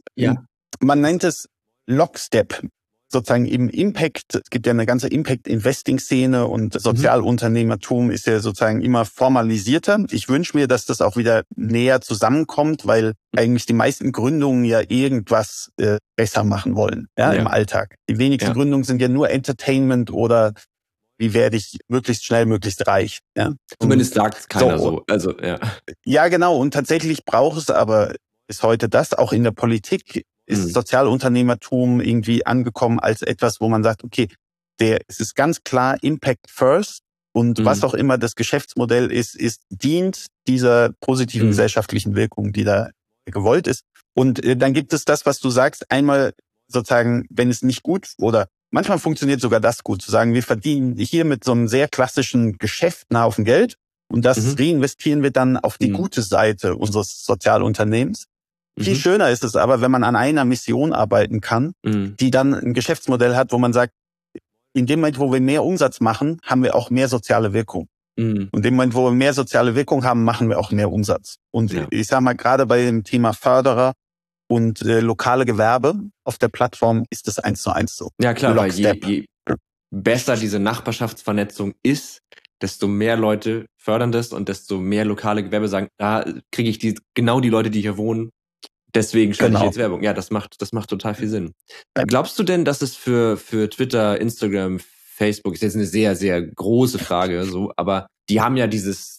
man nennt es Lockstep. Sozusagen im Impact, es gibt ja eine ganze Impact-Investing-Szene und Sozialunternehmertum ist ja sozusagen immer formalisierter. Ich wünsche mir, dass das auch wieder näher zusammenkommt, weil eigentlich die meisten Gründungen ja irgendwas besser machen wollen, im Alltag. Die wenigsten Gründungen sind ja nur Entertainment oder wie werde ich möglichst schnell, möglichst reich. Ja? Zumindest sagt es keiner so. Also, Ja, genau. Und tatsächlich braucht es aber bis heute das. Auch in der Politik ist Sozialunternehmertum irgendwie angekommen als etwas, wo man sagt, okay, es ist ganz klar Impact first und was auch immer das Geschäftsmodell ist, dient dieser positiven gesellschaftlichen Wirkung, die da gewollt ist. Und dann gibt es das, was du sagst, einmal sozusagen, wenn es nicht gut oder manchmal funktioniert sogar das gut, zu sagen, wir verdienen hier mit so einem sehr klassischen Geschäft einen Haufen Geld und das reinvestieren wir dann auf die gute Seite unseres Sozialunternehmens. Viel schöner ist es aber, wenn man an einer Mission arbeiten kann, die dann ein Geschäftsmodell hat, wo man sagt, in dem Moment, wo wir mehr Umsatz machen, haben wir auch mehr soziale Wirkung. Und in dem Moment, wo wir mehr soziale Wirkung haben, machen wir auch mehr Umsatz. Und ich sage mal, gerade bei dem Thema Förderer und lokale Gewerbe auf der Plattform ist das 1:1 so. Ja klar, weil je besser diese Nachbarschaftsvernetzung ist, desto mehr Leute fördern das und desto mehr lokale Gewerbe sagen, da kriege ich genau die Leute, die hier wohnen. Deswegen schalte ich jetzt Werbung. Ja, das macht total viel Sinn. Glaubst du denn, dass es für Twitter, Instagram, Facebook, ist jetzt eine sehr, sehr große Frage, aber die haben ja dieses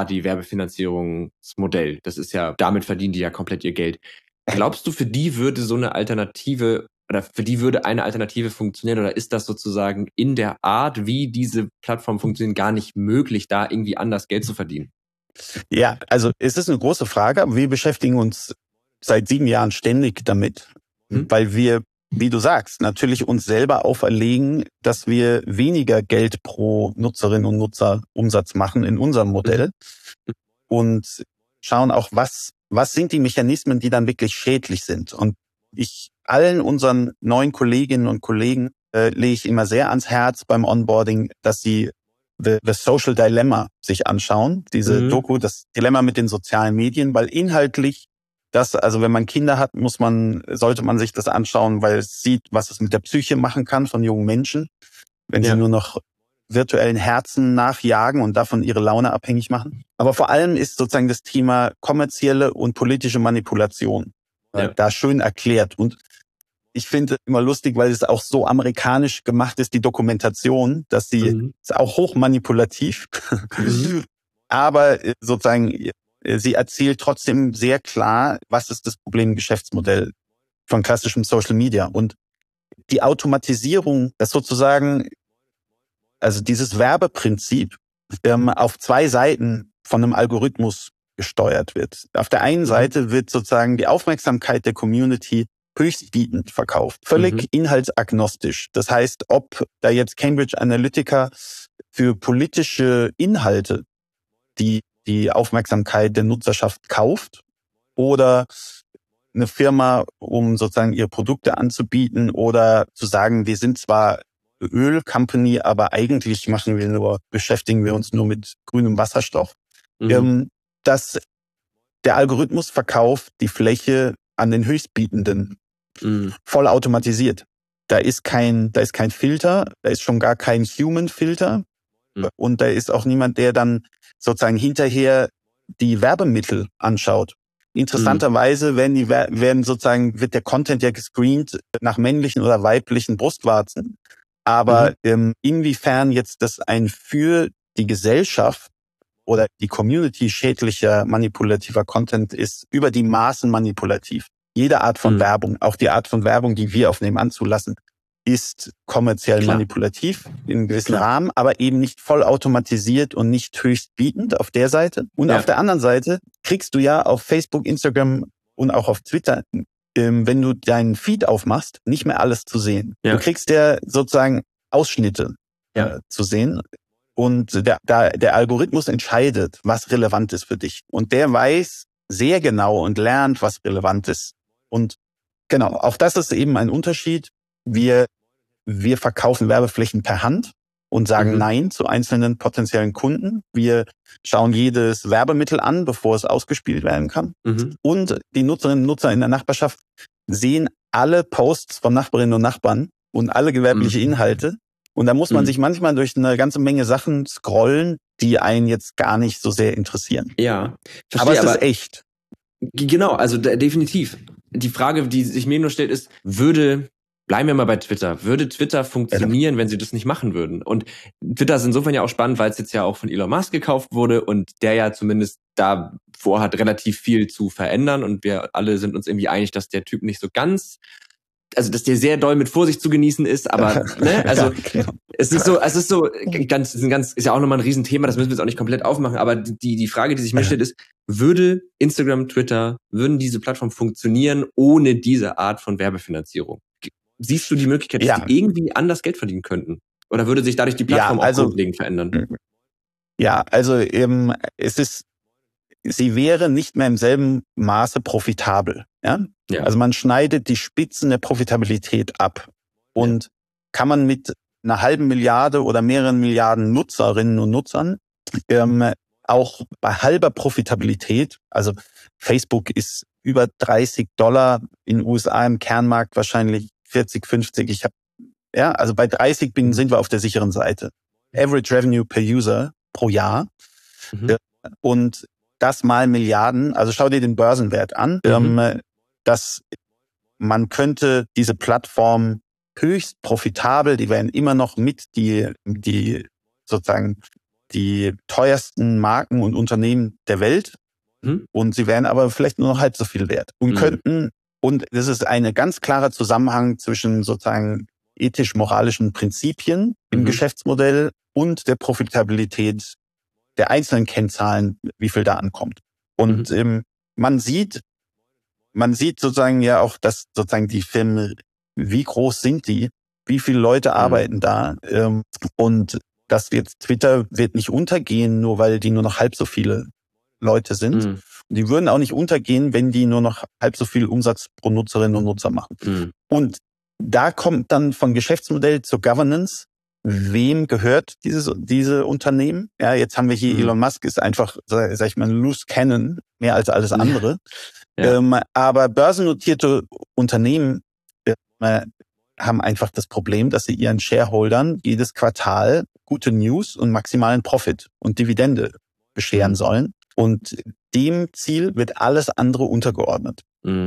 Third-Party-Werbefinanzierungsmodell. Das ist ja, damit verdienen die ja komplett ihr Geld. Glaubst du, für die würde eine Alternative funktionieren oder ist das sozusagen in der Art, wie diese Plattformen funktionieren, gar nicht möglich, da irgendwie anders Geld zu verdienen? Ja, also es ist eine große Frage, aber wir beschäftigen uns seit 7 Jahren ständig damit, weil wir, wie du sagst, natürlich uns selber auferlegen, dass wir weniger Geld pro Nutzerinnen und Nutzer Umsatz machen in unserem Modell und schauen auch, was sind die Mechanismen, die dann wirklich schädlich sind. Und allen unseren neuen Kolleginnen und Kollegen lege ich immer sehr ans Herz beim Onboarding, dass sie The Social Dilemma sich anschauen, diese Doku, das Dilemma mit den sozialen Medien, weil inhaltlich also wenn man Kinder hat, sollte man sich das anschauen, weil es sieht, was es mit der Psyche machen kann von jungen Menschen, wenn sie nur noch virtuellen Herzen nachjagen und davon ihre Laune abhängig machen. Aber vor allem ist sozusagen das Thema kommerzielle und politische Manipulation da schön erklärt. Und ich finde immer lustig, weil es auch so amerikanisch gemacht ist, die Dokumentation, dass sie ist auch hochmanipulativ, aber sozusagen sie erzählt trotzdem sehr klar, was ist das Problem im Geschäftsmodell von klassischem Social Media. Und die Automatisierung, das sozusagen, also dieses Werbeprinzip auf 2 Seiten von einem Algorithmus gesteuert wird. Auf der einen Seite wird sozusagen die Aufmerksamkeit der Community höchstbietend verkauft, völlig inhaltsagnostisch. Das heißt, ob da jetzt Cambridge Analytica für politische Inhalte die Aufmerksamkeit der Nutzerschaft kauft oder eine Firma, um sozusagen ihre Produkte anzubieten oder zu sagen, wir sind zwar Öl-Company, aber eigentlich beschäftigen wir uns nur mit grünem Wasserstoff. Das der Algorithmus verkauft die Fläche an den Höchstbietenden. Voll automatisiert. Da ist kein Filter, da ist schon gar kein Human-Filter. Und da ist auch niemand, der dann sozusagen hinterher die Werbemittel anschaut. Interessanterweise wird der Content ja gescreent nach männlichen oder weiblichen Brustwarzen. Aber inwiefern jetzt das ein für die Gesellschaft oder die Community schädlicher manipulativer Content ist, über die Maßen manipulativ. Jede Art von Werbung, auch die Art von Werbung, die wir auf nebenan zulassen, ist kommerziell manipulativ in einem gewissen Rahmen, aber eben nicht voll automatisiert und nicht höchstbietend auf der Seite. Und auf der anderen Seite kriegst du ja auf Facebook, Instagram und auch auf Twitter, wenn du deinen Feed aufmachst, nicht mehr alles zu sehen. Ja. Du kriegst ja sozusagen Ausschnitte zu sehen. Und der Algorithmus entscheidet, was relevant ist für dich. Und der weiß sehr genau und lernt, was relevant ist. Und genau, auch das ist eben ein Unterschied. Wir verkaufen Werbeflächen per Hand und sagen Nein zu einzelnen potenziellen Kunden. Wir schauen jedes Werbemittel an, bevor es ausgespielt werden kann. Und die Nutzerinnen und Nutzer in der Nachbarschaft sehen alle Posts von Nachbarinnen und Nachbarn und alle gewerbliche Inhalte. Und da muss man sich manchmal durch eine ganze Menge Sachen scrollen, die einen jetzt gar nicht so sehr interessieren. Ja, verstehe, aber es ist echt. Genau, also definitiv. Die Frage, die sich mir nur stellt, ist, bleiben wir mal bei Twitter, würde Twitter funktionieren, wenn sie das nicht machen würden? Und Twitter ist insofern ja auch spannend, weil es jetzt ja auch von Elon Musk gekauft wurde und der ja zumindest da vorhat, relativ viel zu verändern. Und wir alle sind uns irgendwie einig, dass der Typ nicht so ganz, also dass der sehr doll mit Vorsicht zu genießen ist, aber also es ist ja auch nochmal ein Riesenthema, das müssen wir jetzt auch nicht komplett aufmachen, aber die Frage, die sich mir stellt, ist, würde Instagram, Twitter, würden diese Plattformen funktionieren ohne diese Art von Werbefinanzierung? Siehst du die Möglichkeit, dass die irgendwie anders Geld verdienen könnten? Oder würde sich dadurch die Plattform auch grundlegend verändern? Ja, also sie wäre nicht mehr im selben Maße profitabel. Ja? Also man schneidet die Spitzen der Profitabilität ab. Und kann man mit einer halben Milliarde oder mehreren Milliarden Nutzerinnen und Nutzern auch bei halber Profitabilität, also Facebook ist über $30, in den USA im Kernmarkt wahrscheinlich 40, 50. Also bei 30 sind wir auf der sicheren Seite. Average Revenue per User pro Jahr. Und das mal Milliarden, also schau dir den Börsenwert an, dass man könnte diese Plattform höchst profitabel, die werden immer noch mit die sozusagen die teuersten Marken und Unternehmen der Welt und sie wären aber vielleicht nur noch halb so viel wert und könnten, und das ist ein ganz klarer Zusammenhang zwischen sozusagen ethisch-moralischen Prinzipien im Geschäftsmodell und der Profitabilität der einzelnen Kennzahlen, wie viel da ankommt. Und man sieht sozusagen ja auch, dass sozusagen die Firmen, wie groß sind die, wie viele Leute arbeiten da, und dass jetzt Twitter wird nicht untergehen, nur weil die nur noch halb so viele Leute sind. Die würden auch nicht untergehen, wenn die nur noch halb so viel Umsatz pro Nutzerinnen und Nutzer machen. Und da kommt dann von Geschäftsmodell zur Governance. Wem gehört diese Unternehmen? Ja, jetzt haben wir hier Elon Musk, ist einfach, sag ich mal, loose cannon, mehr als alles andere. Aber börsennotierte Unternehmen haben einfach das Problem, dass sie ihren Shareholdern jedes Quartal gute News und maximalen Profit und Dividende bescheren sollen. Und dem Ziel wird alles andere untergeordnet.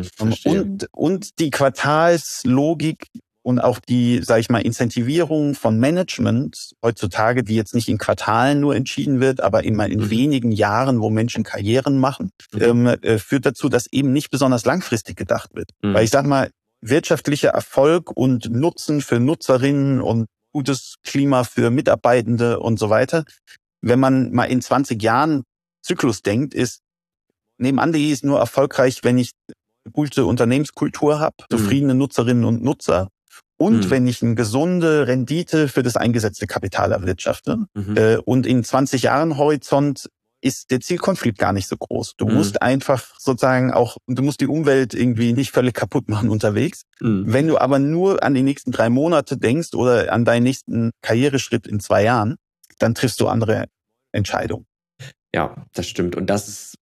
Und die Quartalslogik und auch die, sage ich mal, Incentivierung von Management heutzutage, die jetzt nicht in Quartalen nur entschieden wird, aber immer in wenigen Jahren, wo Menschen Karrieren machen, führt dazu, dass eben nicht besonders langfristig gedacht wird. Weil ich sag mal, wirtschaftlicher Erfolg und Nutzen für Nutzerinnen und gutes Klima für Mitarbeitende und so weiter, wenn man mal in 20 Jahren Zyklus denkt, ist nebenan, die ist nur erfolgreich, wenn ich eine gute Unternehmenskultur habe, zufriedene Nutzerinnen und Nutzer und wenn ich eine gesunde Rendite für das eingesetzte Kapital erwirtschafte. Und in 20 Jahren Horizont ist der Zielkonflikt gar nicht so groß. Du musst einfach sozusagen du musst die Umwelt irgendwie nicht völlig kaputt machen unterwegs. Wenn du aber nur an die nächsten 3 Monate denkst oder an deinen nächsten Karriereschritt in 2 Jahren, dann triffst du andere Entscheidungen. Ja, das stimmt. Und das ist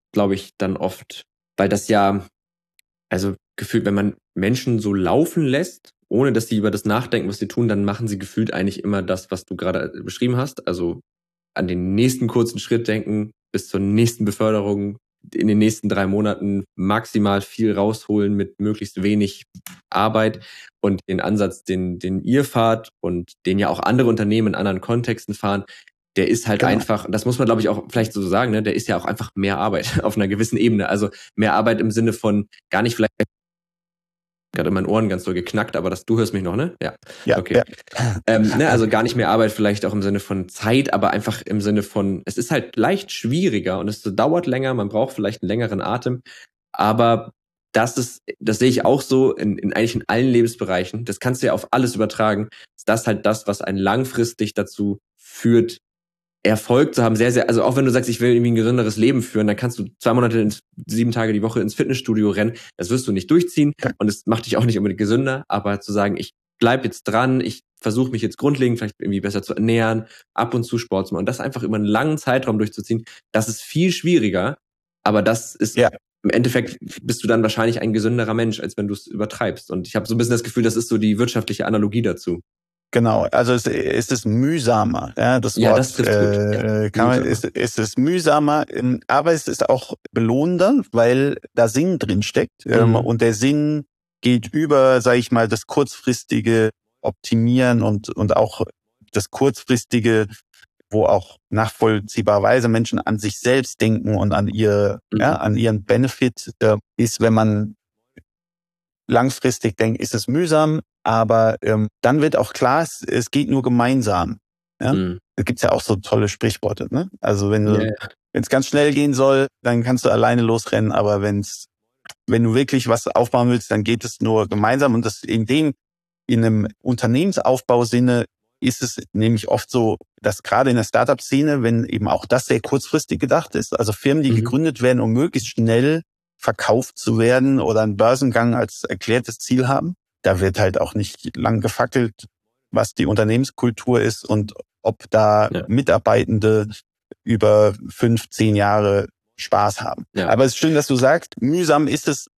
glaube ich, dann oft, weil das ja, also gefühlt, wenn man Menschen so laufen lässt, ohne dass sie über das nachdenken, was sie tun, dann machen sie gefühlt eigentlich immer das, was du gerade beschrieben hast. Also an den nächsten kurzen Schritt denken, bis zur nächsten Beförderung, in den nächsten 3 Monaten maximal viel rausholen mit möglichst wenig Arbeit. Und den Ansatz, den ihr fahrt und den ja auch andere Unternehmen in anderen Kontexten fahren, der ist halt einfach, das muss man glaube ich auch vielleicht so sagen, ne, der ist ja auch einfach mehr Arbeit auf einer gewissen Ebene. Also mehr Arbeit im Sinne von gar nicht vielleicht, gerade in meinen Ohren ganz so geknackt, aber du hörst mich noch, ne? Ja, okay. Ja. Also gar nicht mehr Arbeit vielleicht auch im Sinne von Zeit, aber einfach im Sinne von, es ist halt leicht schwieriger und es dauert länger, man braucht vielleicht einen längeren Atem, aber das sehe ich auch so eigentlich in allen Lebensbereichen, das kannst du ja auf alles übertragen, ist das halt das, was einen langfristig dazu führt, Erfolg zu haben, sehr, sehr, also auch wenn du sagst, ich will irgendwie ein gesünderes Leben führen, dann kannst du 2 Monate 7 Tage die Woche ins Fitnessstudio rennen, das wirst du nicht durchziehen und es macht dich auch nicht unbedingt gesünder, aber zu sagen, ich bleib jetzt dran, ich versuche mich jetzt grundlegend vielleicht irgendwie besser zu ernähren, ab und zu Sport zu machen und das einfach über einen langen Zeitraum durchzuziehen, das ist viel schwieriger, aber das ist im Endeffekt bist du dann wahrscheinlich ein gesünderer Mensch, als wenn du es übertreibst und ich habe so ein bisschen das Gefühl, das ist so die wirtschaftliche Analogie dazu. Genau, also es ist mühsamer. Ja, das Wort das trifft gut. Es ist mühsamer, aber es ist auch belohnender, weil da Sinn drin steckt. Und der Sinn geht über, sage ich mal, das kurzfristige Optimieren und auch das kurzfristige, wo auch nachvollziehbarweise Menschen an sich selbst denken und an an ihren Benefit ist, wenn man langfristig denkt, ist es mühsam, aber dann wird auch klar, es geht nur gemeinsam. Ja? Da gibt's ja auch so tolle Sprichworte. Ne? Also wenn es ganz schnell gehen soll, dann kannst du alleine losrennen, aber wenn du wirklich was aufbauen willst, dann geht es nur gemeinsam. Und das in einem Unternehmensaufbausinne ist es nämlich oft so, dass gerade in der Startup-Szene, wenn eben auch das sehr kurzfristig gedacht ist, also Firmen, die gegründet werden, um möglichst schnell verkauft zu werden oder einen Börsengang als erklärtes Ziel haben. Da wird halt auch nicht lang gefackelt, was die Unternehmenskultur ist und ob da Mitarbeitende über 5-10 Jahre Spaß haben. Ja. Aber es ist schön, dass du sagst, mühsamer ist es.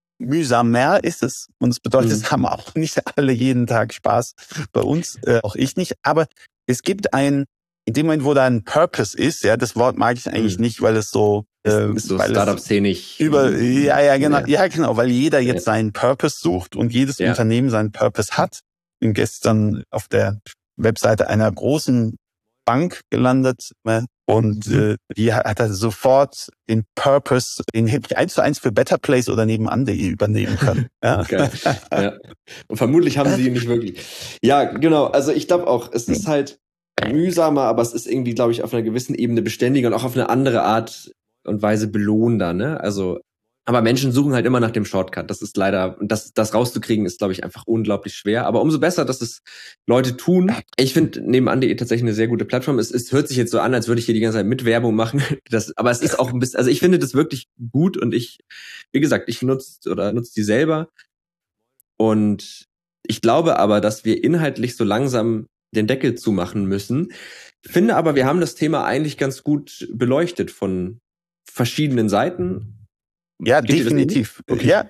Und es bedeutet, es haben auch nicht alle jeden Tag Spaß. Bei uns, auch ich nicht. Aber es gibt in dem Moment, wo da ein Purpose ist, ja, das Wort mag ich eigentlich nicht, weil es so ist so Startup-szänig. Genau, weil jeder jetzt seinen Purpose sucht und jedes Unternehmen seinen Purpose hat. Ich bin gestern auf der Webseite einer großen Bank gelandet und die hat also sofort den Purpose, den hätte ich 1:1 für Better Place oder nebenan.de übernehmen können. Ja. Okay. Ja. Und vermutlich haben sie ihn nicht wirklich. Ja, genau. Also ich glaube auch, es ist halt mühsamer, aber es ist irgendwie, glaube ich, auf einer gewissen Ebene beständiger und auch auf eine andere Art und Weise belohnender, ne? Also, aber Menschen suchen halt immer nach dem Shortcut. Das ist leider, und das rauszukriegen, ist, glaube ich, einfach unglaublich schwer. Aber umso besser, dass es Leute tun. Ich finde nebenan.de tatsächlich eine sehr gute Plattform. Es hört sich jetzt so an, als würde ich hier die ganze Zeit mit Werbung machen. Aber es ist auch ein bisschen, also ich finde das wirklich gut und wie gesagt, ich nutze die selber. Und ich glaube aber, dass wir inhaltlich so langsam den Deckel zumachen müssen. Ich finde aber, wir haben das Thema eigentlich ganz gut beleuchtet von verschiedenen Seiten. Ja, definitiv. Okay. Ja.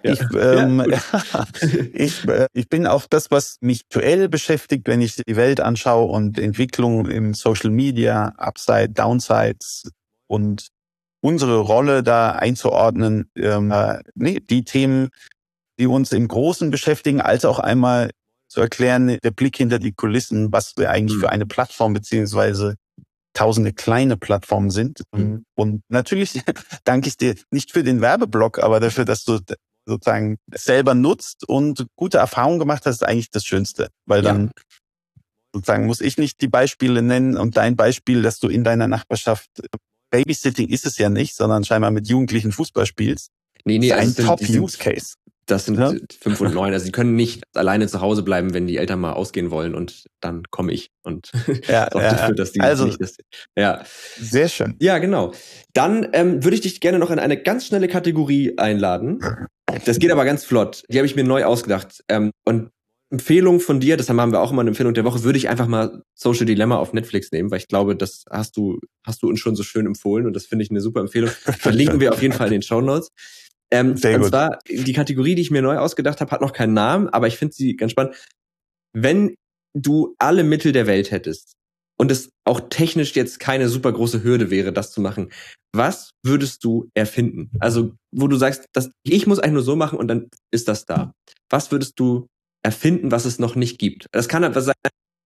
Ich bin auch das, was mich aktuell beschäftigt, wenn ich die Welt anschaue und Entwicklung im Social Media, Upside, Downsides und unsere Rolle da einzuordnen. Die Themen, die uns im Großen beschäftigen, als auch einmal zu erklären, der Blick hinter die Kulissen, was wir eigentlich für eine Plattform beziehungsweise tausende kleine Plattformen sind. Und natürlich danke ich dir nicht für den Werbeblock, aber dafür, dass du sozusagen selber nutzt und gute Erfahrungen gemacht hast, ist eigentlich das Schönste. Weil dann sozusagen muss ich nicht die Beispiele nennen und dein Beispiel, dass du in deiner Nachbarschaft Babysitting ist es ja nicht, sondern scheinbar mit Jugendlichen Fußball spielst. Nee, ist ein Top-Use-Case. Das sind 5 und 9. Also die können nicht alleine zu Hause bleiben, wenn die Eltern mal ausgehen wollen und dann komme ich und dafür, dass die nicht ist. Ja, sehr schön. Ja, genau. Dann würde ich dich gerne noch in eine ganz schnelle Kategorie einladen. Das geht aber ganz flott. Die habe ich mir neu ausgedacht. Und Empfehlung von dir, das haben wir auch immer eine Empfehlung der Woche, würde ich einfach mal Social Dilemma auf Netflix nehmen, weil ich glaube, das hast du uns schon so schön empfohlen und das finde ich eine super Empfehlung. Verlinken wir auf jeden Fall in den Shownotes. Sehr und gut. zwar, die Kategorie, die ich mir neu ausgedacht habe, hat noch keinen Namen, aber ich finde sie ganz spannend. Wenn du alle Mittel der Welt hättest und es auch technisch jetzt keine super große Hürde wäre, das zu machen, was würdest du erfinden? Also, wo du sagst, ich muss eigentlich nur so machen und dann ist das da. Was würdest du erfinden, was es noch nicht gibt? Das kann aber sein,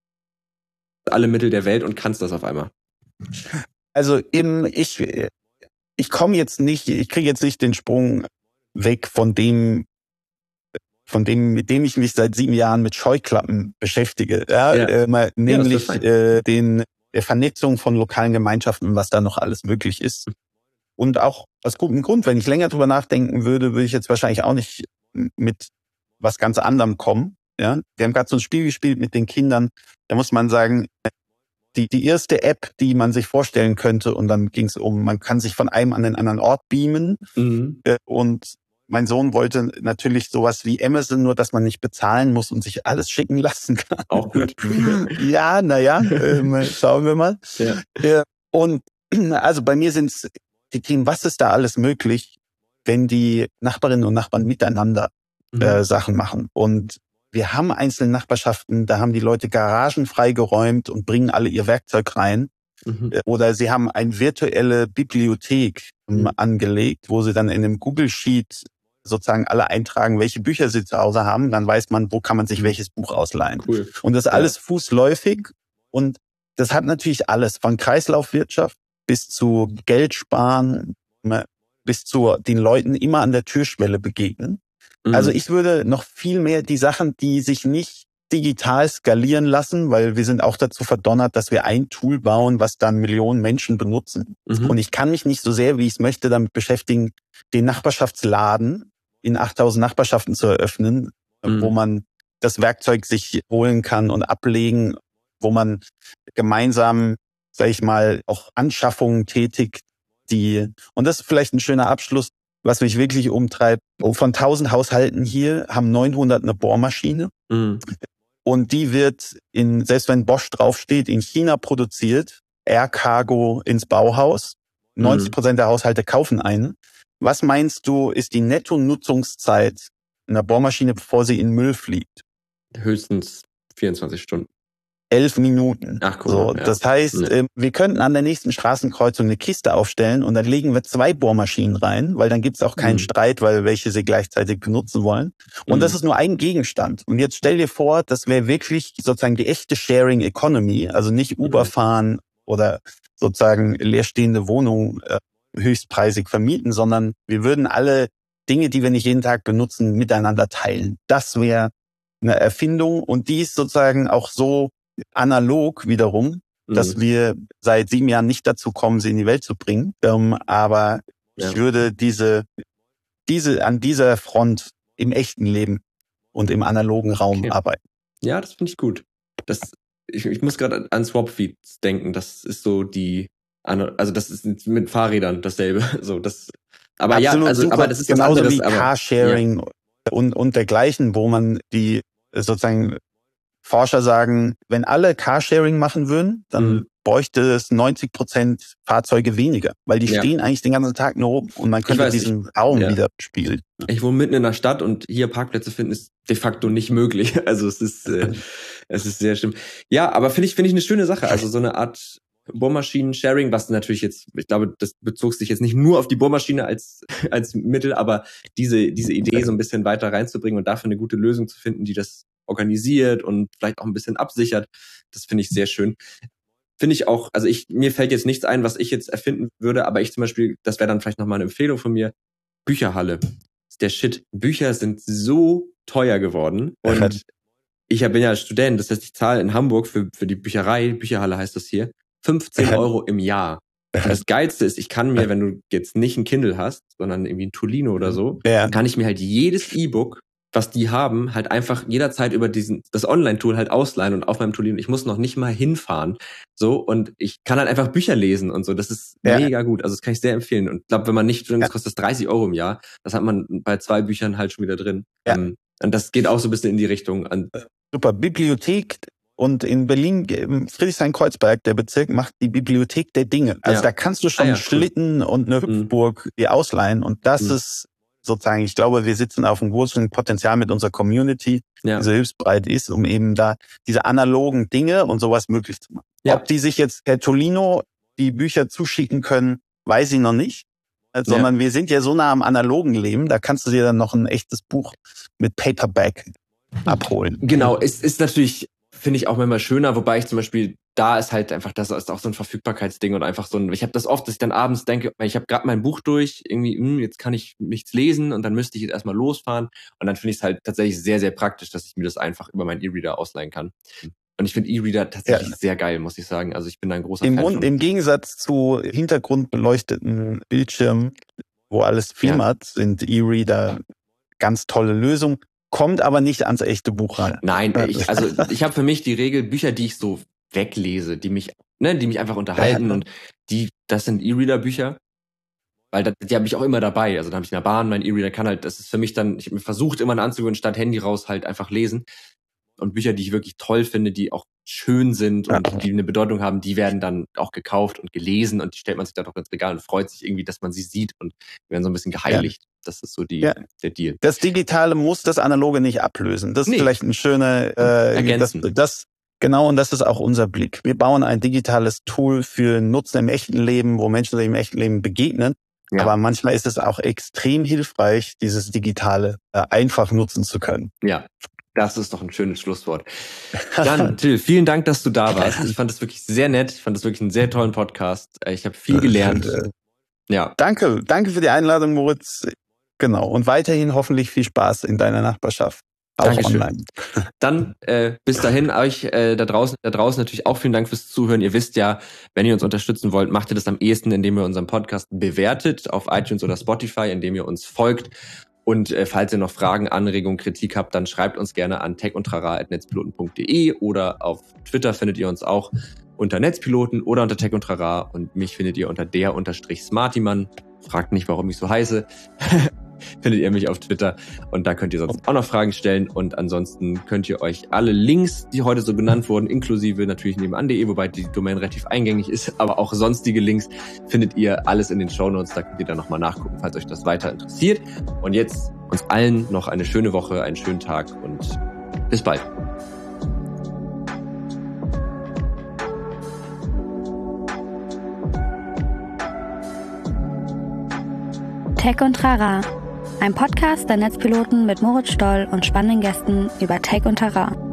alle Mittel der Welt und kannst das auf einmal. Also ich kriege jetzt nicht den Sprung weg von dem, mit dem ich mich seit 7 Jahren mit Scheuklappen beschäftige. Nämlich der Vernetzung von lokalen Gemeinschaften, was da noch alles möglich ist. Und auch aus gutem Grund, wenn ich länger drüber nachdenken würde ich jetzt wahrscheinlich auch nicht mit was ganz anderem kommen. Ja, wir haben gerade so ein Spiel gespielt mit den Kindern. Da muss man sagen, die erste App, die man sich vorstellen könnte, und dann ging es man kann sich von einem an den anderen Ort beamen. Und mein Sohn wollte natürlich sowas wie Amazon, nur dass man nicht bezahlen muss und sich alles schicken lassen kann. Auch gut. Ja, schauen wir mal. Ja. Und also bei mir sind es die Themen, was ist da alles möglich, wenn die Nachbarinnen und Nachbarn miteinander Sachen machen. Und wir haben einzelne Nachbarschaften, da haben die Leute Garagen freigeräumt und bringen alle ihr Werkzeug rein. Oder sie haben eine virtuelle Bibliothek angelegt, wo sie dann in einem Google Sheet sozusagen alle eintragen, welche Bücher sie zu Hause haben. Dann weiß man, wo kann man sich welches Buch ausleihen. Cool. Und das ist alles fußläufig. Und das hat natürlich alles, von Kreislaufwirtschaft bis zu Geld sparen, bis zu den Leuten immer an der Türschwelle begegnen. Also ich würde noch viel mehr die Sachen, die sich nicht digital skalieren lassen, weil wir sind auch dazu verdonnert, dass wir ein Tool bauen, was dann Millionen Menschen benutzen. Und ich kann mich nicht so sehr, wie ich es möchte, damit beschäftigen, den Nachbarschaftsladen in 8000 Nachbarschaften zu eröffnen, wo man das Werkzeug sich holen kann und ablegen, wo man gemeinsam, sag ich mal, auch Anschaffungen tätigt, und das ist vielleicht ein schöner Abschluss, was mich wirklich umtreibt. Von 1000 Haushalten hier haben 900 eine Bohrmaschine. Und die wird selbst wenn Bosch draufsteht, in China produziert, Air Cargo ins Bauhaus. 90% der Haushalte kaufen eine. Was meinst du, ist die Netto-Nutzungszeit einer Bohrmaschine, bevor sie in Müll fliegt? Höchstens 24 Stunden. 11 Minuten. Ach cool. So, das heißt, wir könnten an der nächsten Straßenkreuzung eine Kiste aufstellen und dann legen wir 2 Bohrmaschinen rein, weil dann gibt's auch keinen Streit, weil welche sie gleichzeitig benutzen wollen. Und das ist nur ein Gegenstand. Und jetzt stell dir vor, das wäre wirklich sozusagen die echte Sharing Economy, also nicht Uber fahren oder sozusagen leerstehende Wohnungen höchstpreisig vermieten, sondern wir würden alle Dinge, die wir nicht jeden Tag benutzen, miteinander teilen. Das wäre eine Erfindung und die ist sozusagen auch so analog wiederum, dass wir seit 7 Jahren nicht dazu kommen, sie in die Welt zu bringen. Aber ich würde an dieser Front im echten Leben und im analogen Raum arbeiten. Ja, das finde ich gut. Ich muss gerade an Swapfeeds denken. Das ist so also das ist mit Fahrrädern dasselbe. So, aber absolut, ja, also, super. aber das ist was genauso anderes. Wie Carsharing und dergleichen, wo man die sozusagen Forscher sagen, wenn alle Carsharing machen würden, dann bräuchte es 90% Fahrzeuge weniger, weil die stehen eigentlich den ganzen Tag nur rum und man könnte diesen Raum wieder spielen. Ich wohne mitten in der Stadt und hier Parkplätze finden ist de facto nicht möglich. Also es ist sehr schlimm. Ja, aber finde ich eine schöne Sache. Also so eine Art Bohrmaschinen-Sharing, was natürlich jetzt, ich glaube, das bezog sich jetzt nicht nur auf die Bohrmaschine als Mittel, aber diese Idee so ein bisschen weiter reinzubringen und dafür eine gute Lösung zu finden, die das organisiert und vielleicht auch ein bisschen absichert, das finde ich sehr schön. Finde ich auch, also mir fällt jetzt nichts ein, was ich jetzt erfinden würde, aber ich zum Beispiel, das wäre dann vielleicht nochmal eine Empfehlung von mir, Bücherhalle. Der Shit. Bücher sind so teuer geworden und ich bin ja Student, das heißt, ich zahle in Hamburg für die Bücherhalle heißt das hier, 15 € im Jahr. Das Geilste ist, ich kann mir, wenn du jetzt nicht ein Kindle hast, sondern irgendwie ein Tolino oder so, kann ich mir halt jedes E-Book, was die haben, halt einfach jederzeit über das Online-Tool halt ausleihen und auf meinem Tolino. Ich muss noch nicht mal hinfahren. So, und ich kann halt einfach Bücher lesen und so. Das ist mega gut. Also das kann ich sehr empfehlen. Und ich glaube, wenn man nicht, das kostet 30 € im Jahr, das hat man bei 2 Büchern halt schon wieder drin. Und das geht auch so ein bisschen in die Richtung an. Super, Bibliothek. Und in Berlin, Friedrichshain-Kreuzberg, der Bezirk, macht die Bibliothek der Dinge. Also da kannst du schon Schlitten und eine Hüpfburg dir ausleihen. Und das ist sozusagen, ich glaube, wir sitzen auf einem großen Potenzial mit unserer Community, die so hilfsbereit ist, um eben da diese analogen Dinge und sowas möglich zu machen. Ja. Ob die sich jetzt Herr Tolino die Bücher zuschicken können, weiß ich noch nicht. Sondern wir sind ja so nah am analogen Leben, da kannst du dir dann noch ein echtes Buch mit Paperback abholen. Genau, es ist natürlich, finde ich auch manchmal schöner, wobei ich zum Beispiel, da ist halt einfach, das ist auch so ein Verfügbarkeitsding und einfach so ein, ich habe das oft, dass ich dann abends denke, ich habe gerade mein Buch durch, irgendwie, jetzt kann ich nichts lesen und dann müsste ich jetzt erstmal losfahren und dann finde ich es halt tatsächlich sehr, sehr praktisch, dass ich mir das einfach über meinen E-Reader ausleihen kann. Und ich finde E-Reader tatsächlich sehr geil, muss ich sagen. Also ich bin da ein großer Fan von. Im Gegensatz zu hintergrundbeleuchteten Bildschirmen, wo alles flimmert, sind E-Reader ganz tolle Lösung. Kommt aber nicht ans echte Buch ran. Nein, ich habe für mich die Regel, Bücher, die ich so weglese, die mich einfach unterhalten und das sind E-Reader-Bücher, weil die habe ich auch immer dabei. Also da habe ich in der Bahn, mein E-Reader kann halt, das ist für mich dann, ich habe mir versucht immer anzugewöhnen, statt Handy raus halt einfach lesen. Und Bücher, die ich wirklich toll finde, die auch schön sind und die eine Bedeutung haben, die werden dann auch gekauft und gelesen und die stellt man sich dann auch ins Regal und freut sich irgendwie, dass man sie sieht und werden so ein bisschen geheiligt. Ja. Das ist so der Deal. Das Digitale muss das Analoge nicht ablösen. Das ist vielleicht ein schöner Ergänzen. Genau, und das ist auch unser Blick. Wir bauen ein digitales Tool für Nutzen im echten Leben, wo Menschen sich im echten Leben begegnen. Ja. Aber manchmal ist es auch extrem hilfreich, dieses Digitale einfach nutzen zu können. Ja. Das ist doch ein schönes Schlusswort. Dann, Till, vielen Dank, dass du da warst. Ich fand das wirklich sehr nett. Ich fand das wirklich einen sehr tollen Podcast. Ich habe viel gelernt. Ja. Danke für die Einladung, Moritz. Genau. Und weiterhin hoffentlich viel Spaß in deiner Nachbarschaft. Auch Dankeschön. Online. Dann bis dahin euch da draußen natürlich auch vielen Dank fürs Zuhören. Ihr wisst ja, wenn ihr uns unterstützen wollt, macht ihr das am ehesten, indem ihr unseren Podcast bewertet auf iTunes oder Spotify, indem ihr uns folgt. Und falls ihr noch Fragen, Anregungen, Kritik habt, dann schreibt uns gerne an techundtrara@netzpiloten.de oder auf Twitter findet ihr uns auch unter Netzpiloten oder unter techundtrara und mich findet ihr unter der_Smartiman. Fragt nicht, warum ich so heiße. Findet ihr mich auf Twitter und da könnt ihr sonst auch noch Fragen stellen und ansonsten könnt ihr euch alle Links, die heute so genannt wurden, inklusive natürlich nebenan.de, wobei die Domain relativ eingängig ist, aber auch sonstige Links findet ihr alles in den Shownotes, da könnt ihr dann nochmal nachgucken, falls euch das weiter interessiert. Und jetzt uns allen noch eine schöne Woche, einen schönen Tag und bis bald. Tech und Trara, ein Podcast der Netzpiloten mit Moritz Stoll und spannenden Gästen über Tech und Trara.